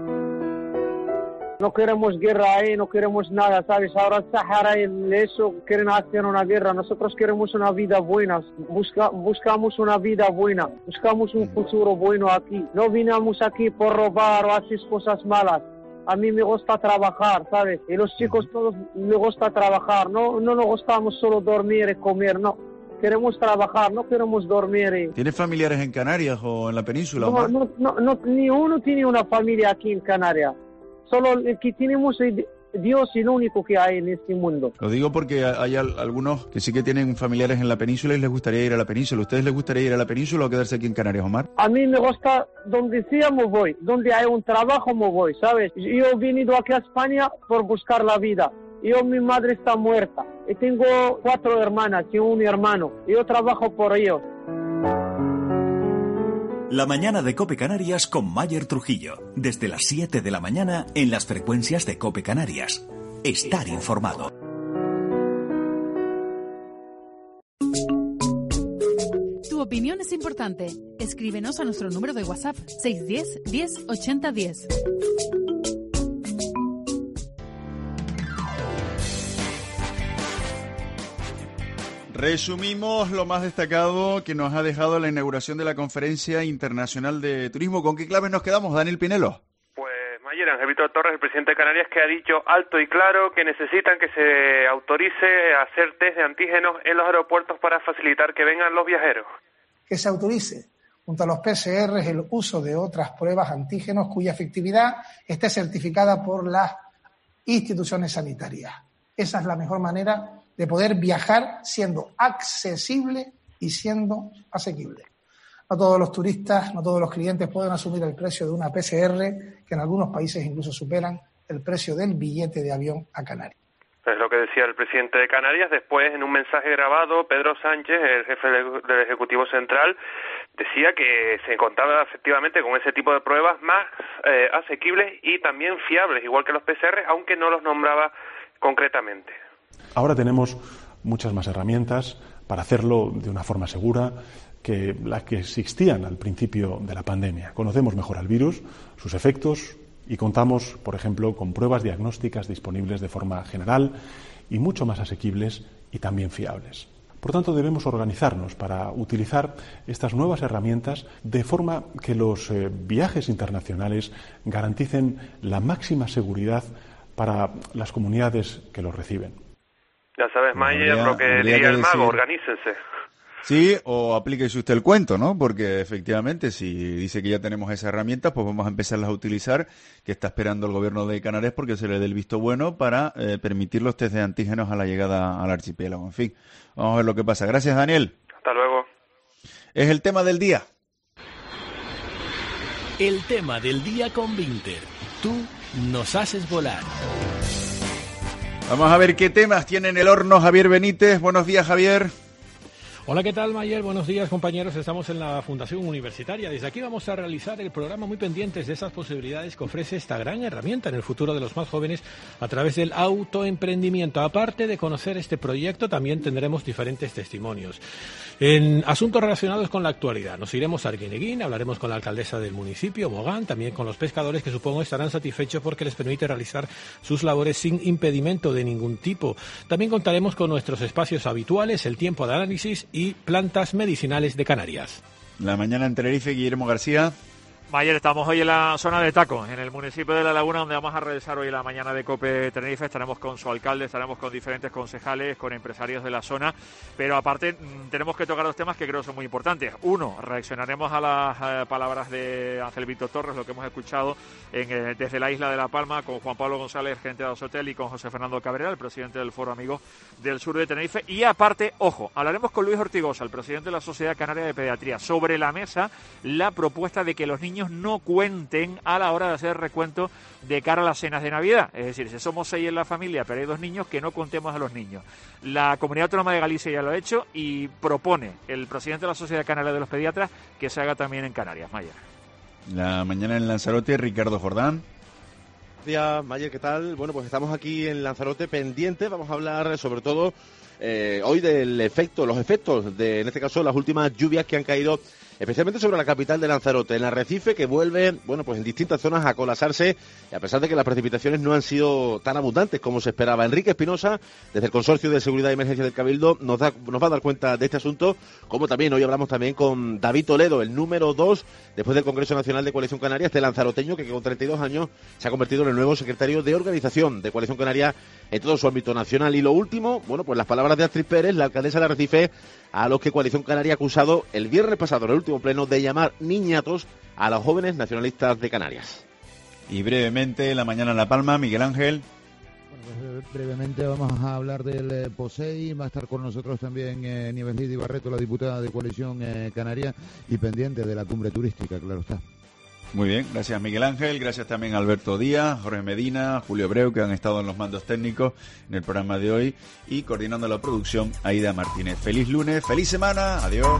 No queremos guerra ahí, no queremos nada, ¿sabes? Ahora el Sahara y eso quieren hacer una guerra. Nosotros queremos una vida buena, Busca, buscamos una vida buena, buscamos un futuro bueno aquí. No vinimos aquí por robar o hacer cosas malas. A mí me gusta trabajar, ¿sabes? Y los chicos todos me gusta trabajar, no, no nos gustamos solo dormir y comer, no. Queremos trabajar, no queremos dormir. Y... ¿Tienes familiares en Canarias o en la península? No, no, no, no, ni uno tiene una familia aquí en Canarias. Solo el que tenemos es Dios y lo único que hay en este mundo. Lo digo porque hay algunos que sí que tienen familiares en la península y les gustaría ir a la península. ¿A ustedes les gustaría ir a la península o quedarse aquí en Canarias, Omar? A mí me gusta donde sea me voy, donde hay un trabajo me voy, ¿sabes? Yo he venido aquí a España por buscar la vida. Yo, mi madre está muerta y tengo cuatro hermanas y un hermano. Yo trabajo por ellos. La mañana de COPE Canarias con Mayer Trujillo. Desde las siete de la mañana en las frecuencias de COPE Canarias. Estar informado. Tu opinión es importante. Escríbenos a nuestro número de WhatsApp seis uno cero, diez, ochenta, diez. Resumimos lo más destacado que nos ha dejado la inauguración de la Conferencia Internacional de Turismo. ¿Con qué claves nos quedamos, Daniel Pinelo? Pues Mayer, Ángel Víctor Torres, el presidente de Canarias, que ha dicho alto y claro que necesitan que se autorice a hacer test de antígenos en los aeropuertos para facilitar que vengan los viajeros. Que se autorice, junto a los P C R, el uso de otras pruebas antígenos cuya efectividad esté certificada por las instituciones sanitarias. Esa es la mejor manera de poder viajar siendo accesible y siendo asequible. No todos los turistas, no todos los clientes pueden asumir el precio de una P C R, que en algunos países incluso superan el precio del billete de avión a Canarias. Es lo que decía el presidente de Canarias. Después, en un mensaje grabado, Pedro Sánchez, el jefe del Ejecutivo Central, decía que se contaba efectivamente con ese tipo de pruebas más eh, asequibles y también fiables, igual que los P C R, aunque no los nombraba concretamente. Ahora tenemos muchas más herramientas para hacerlo de una forma segura que las que existían al principio de la pandemia. Conocemos mejor al virus, sus efectos y contamos, por ejemplo, con pruebas diagnósticas disponibles de forma general y mucho más asequibles y también fiables. Por tanto, debemos organizarnos para utilizar estas nuevas herramientas de forma que los eh, viajes internacionales garanticen la máxima seguridad para las comunidades que los reciben. Ya sabes, Mayer, lo que diría el mago, organícense. Sí, o aplíquese usted el cuento, ¿no? Porque efectivamente, si dice que ya tenemos esas herramientas, pues vamos a empezarlas a utilizar, que está esperando el gobierno de Canarias porque se le dé el visto bueno para eh, permitir los test de antígenos a la llegada al archipiélago. En fin, vamos a ver lo que pasa. Gracias, Daniel. Hasta luego. Es el tema del día. El tema del día con Vinter. Tú nos haces volar. Vamos a ver qué temas tiene en el horno Javier Benítez. Buenos días, Javier. Hola, ¿qué tal, Mayer? Buenos días, compañeros. Estamos en la Fundación Universitaria. Desde aquí vamos a realizar el programa muy pendientes de esas posibilidades que ofrece esta gran herramienta en el futuro de los más jóvenes a través del autoemprendimiento. Aparte de conocer este proyecto, también tendremos diferentes testimonios. En asuntos relacionados con la actualidad, nos iremos a Arguineguín, hablaremos con la alcaldesa del municipio, Mogán, también con los pescadores que supongo estarán satisfechos porque les permite realizar sus labores sin impedimento de ningún tipo. También contaremos con nuestros espacios habituales, el tiempo de análisis y plantas medicinales de Canarias. La mañana en Tenerife, Guillermo García. Mayer, estamos hoy en la zona de Taco, en el municipio de La Laguna, donde vamos a realizar hoy la mañana de COPE Tenerife. Estaremos con su alcalde, estaremos con diferentes concejales, con empresarios de la zona, pero aparte tenemos que tocar dos temas que creo son muy importantes. Uno, reaccionaremos a las eh, palabras de Ángel Víctor Torres, lo que hemos escuchado en, eh, desde la isla de La Palma, con Juan Pablo González, gerente de Azotel, y con José Fernando Cabrera, el presidente del Foro Amigo del Sur de Tenerife. Y aparte, ojo, hablaremos con Luis Ortigosa, el presidente de la Sociedad Canaria de Pediatría, sobre la mesa la propuesta de que los niños no cuenten a la hora de hacer recuento de cara a las cenas de Navidad. Es decir, si somos seis en la familia, pero hay dos niños, que no contemos a los niños. La Comunidad Autónoma de Galicia ya lo ha hecho y propone el presidente de la Sociedad Canaria de los Pediatras que se haga también en Canarias. Mayer. La mañana en Lanzarote, Ricardo Jordán. Buenos días, Mayer, ¿qué tal? Bueno, pues estamos aquí en Lanzarote pendientes. Vamos a hablar sobre todo eh, hoy del efecto, los efectos de, en este caso, las últimas lluvias que han caído especialmente sobre la capital de Lanzarote, en Arrecife, que vuelve, bueno, pues en distintas zonas a colapsarse, y a pesar de que las precipitaciones no han sido tan abundantes como se esperaba. Enrique Espinosa, desde el Consorcio de Seguridad y Emergencia del Cabildo, nos, da, nos va a dar cuenta de este asunto, como también hoy hablamos también con David Toledo, el número dos, después del Congreso Nacional de Coalición Canaria, este lanzaroteño que con treinta y dos años se ha convertido en el nuevo secretario de organización de Coalición Canaria en todo su ámbito nacional. Y lo último, bueno, pues las palabras de Astrid Pérez, la alcaldesa de Arrecife, a los que Coalición Canaria ha acusado el viernes pasado en el último pleno de llamar niñatos a los jóvenes nacionalistas de Canarias. Y brevemente, la mañana en La Palma, Miguel Ángel. Bueno, pues brevemente vamos a hablar del eh, POSEI. Va a estar con nosotros también eh, Nieves Lidia Barreto, la diputada de Coalición eh, Canaria, y pendiente de la cumbre turística, claro está. Muy bien, gracias Miguel Ángel, gracias también a Alberto Díaz, Jorge Medina, Julio Breu, que han estado en los mandos técnicos en el programa de hoy, y coordinando la producción, Aida Martínez. Feliz lunes, feliz semana, adiós.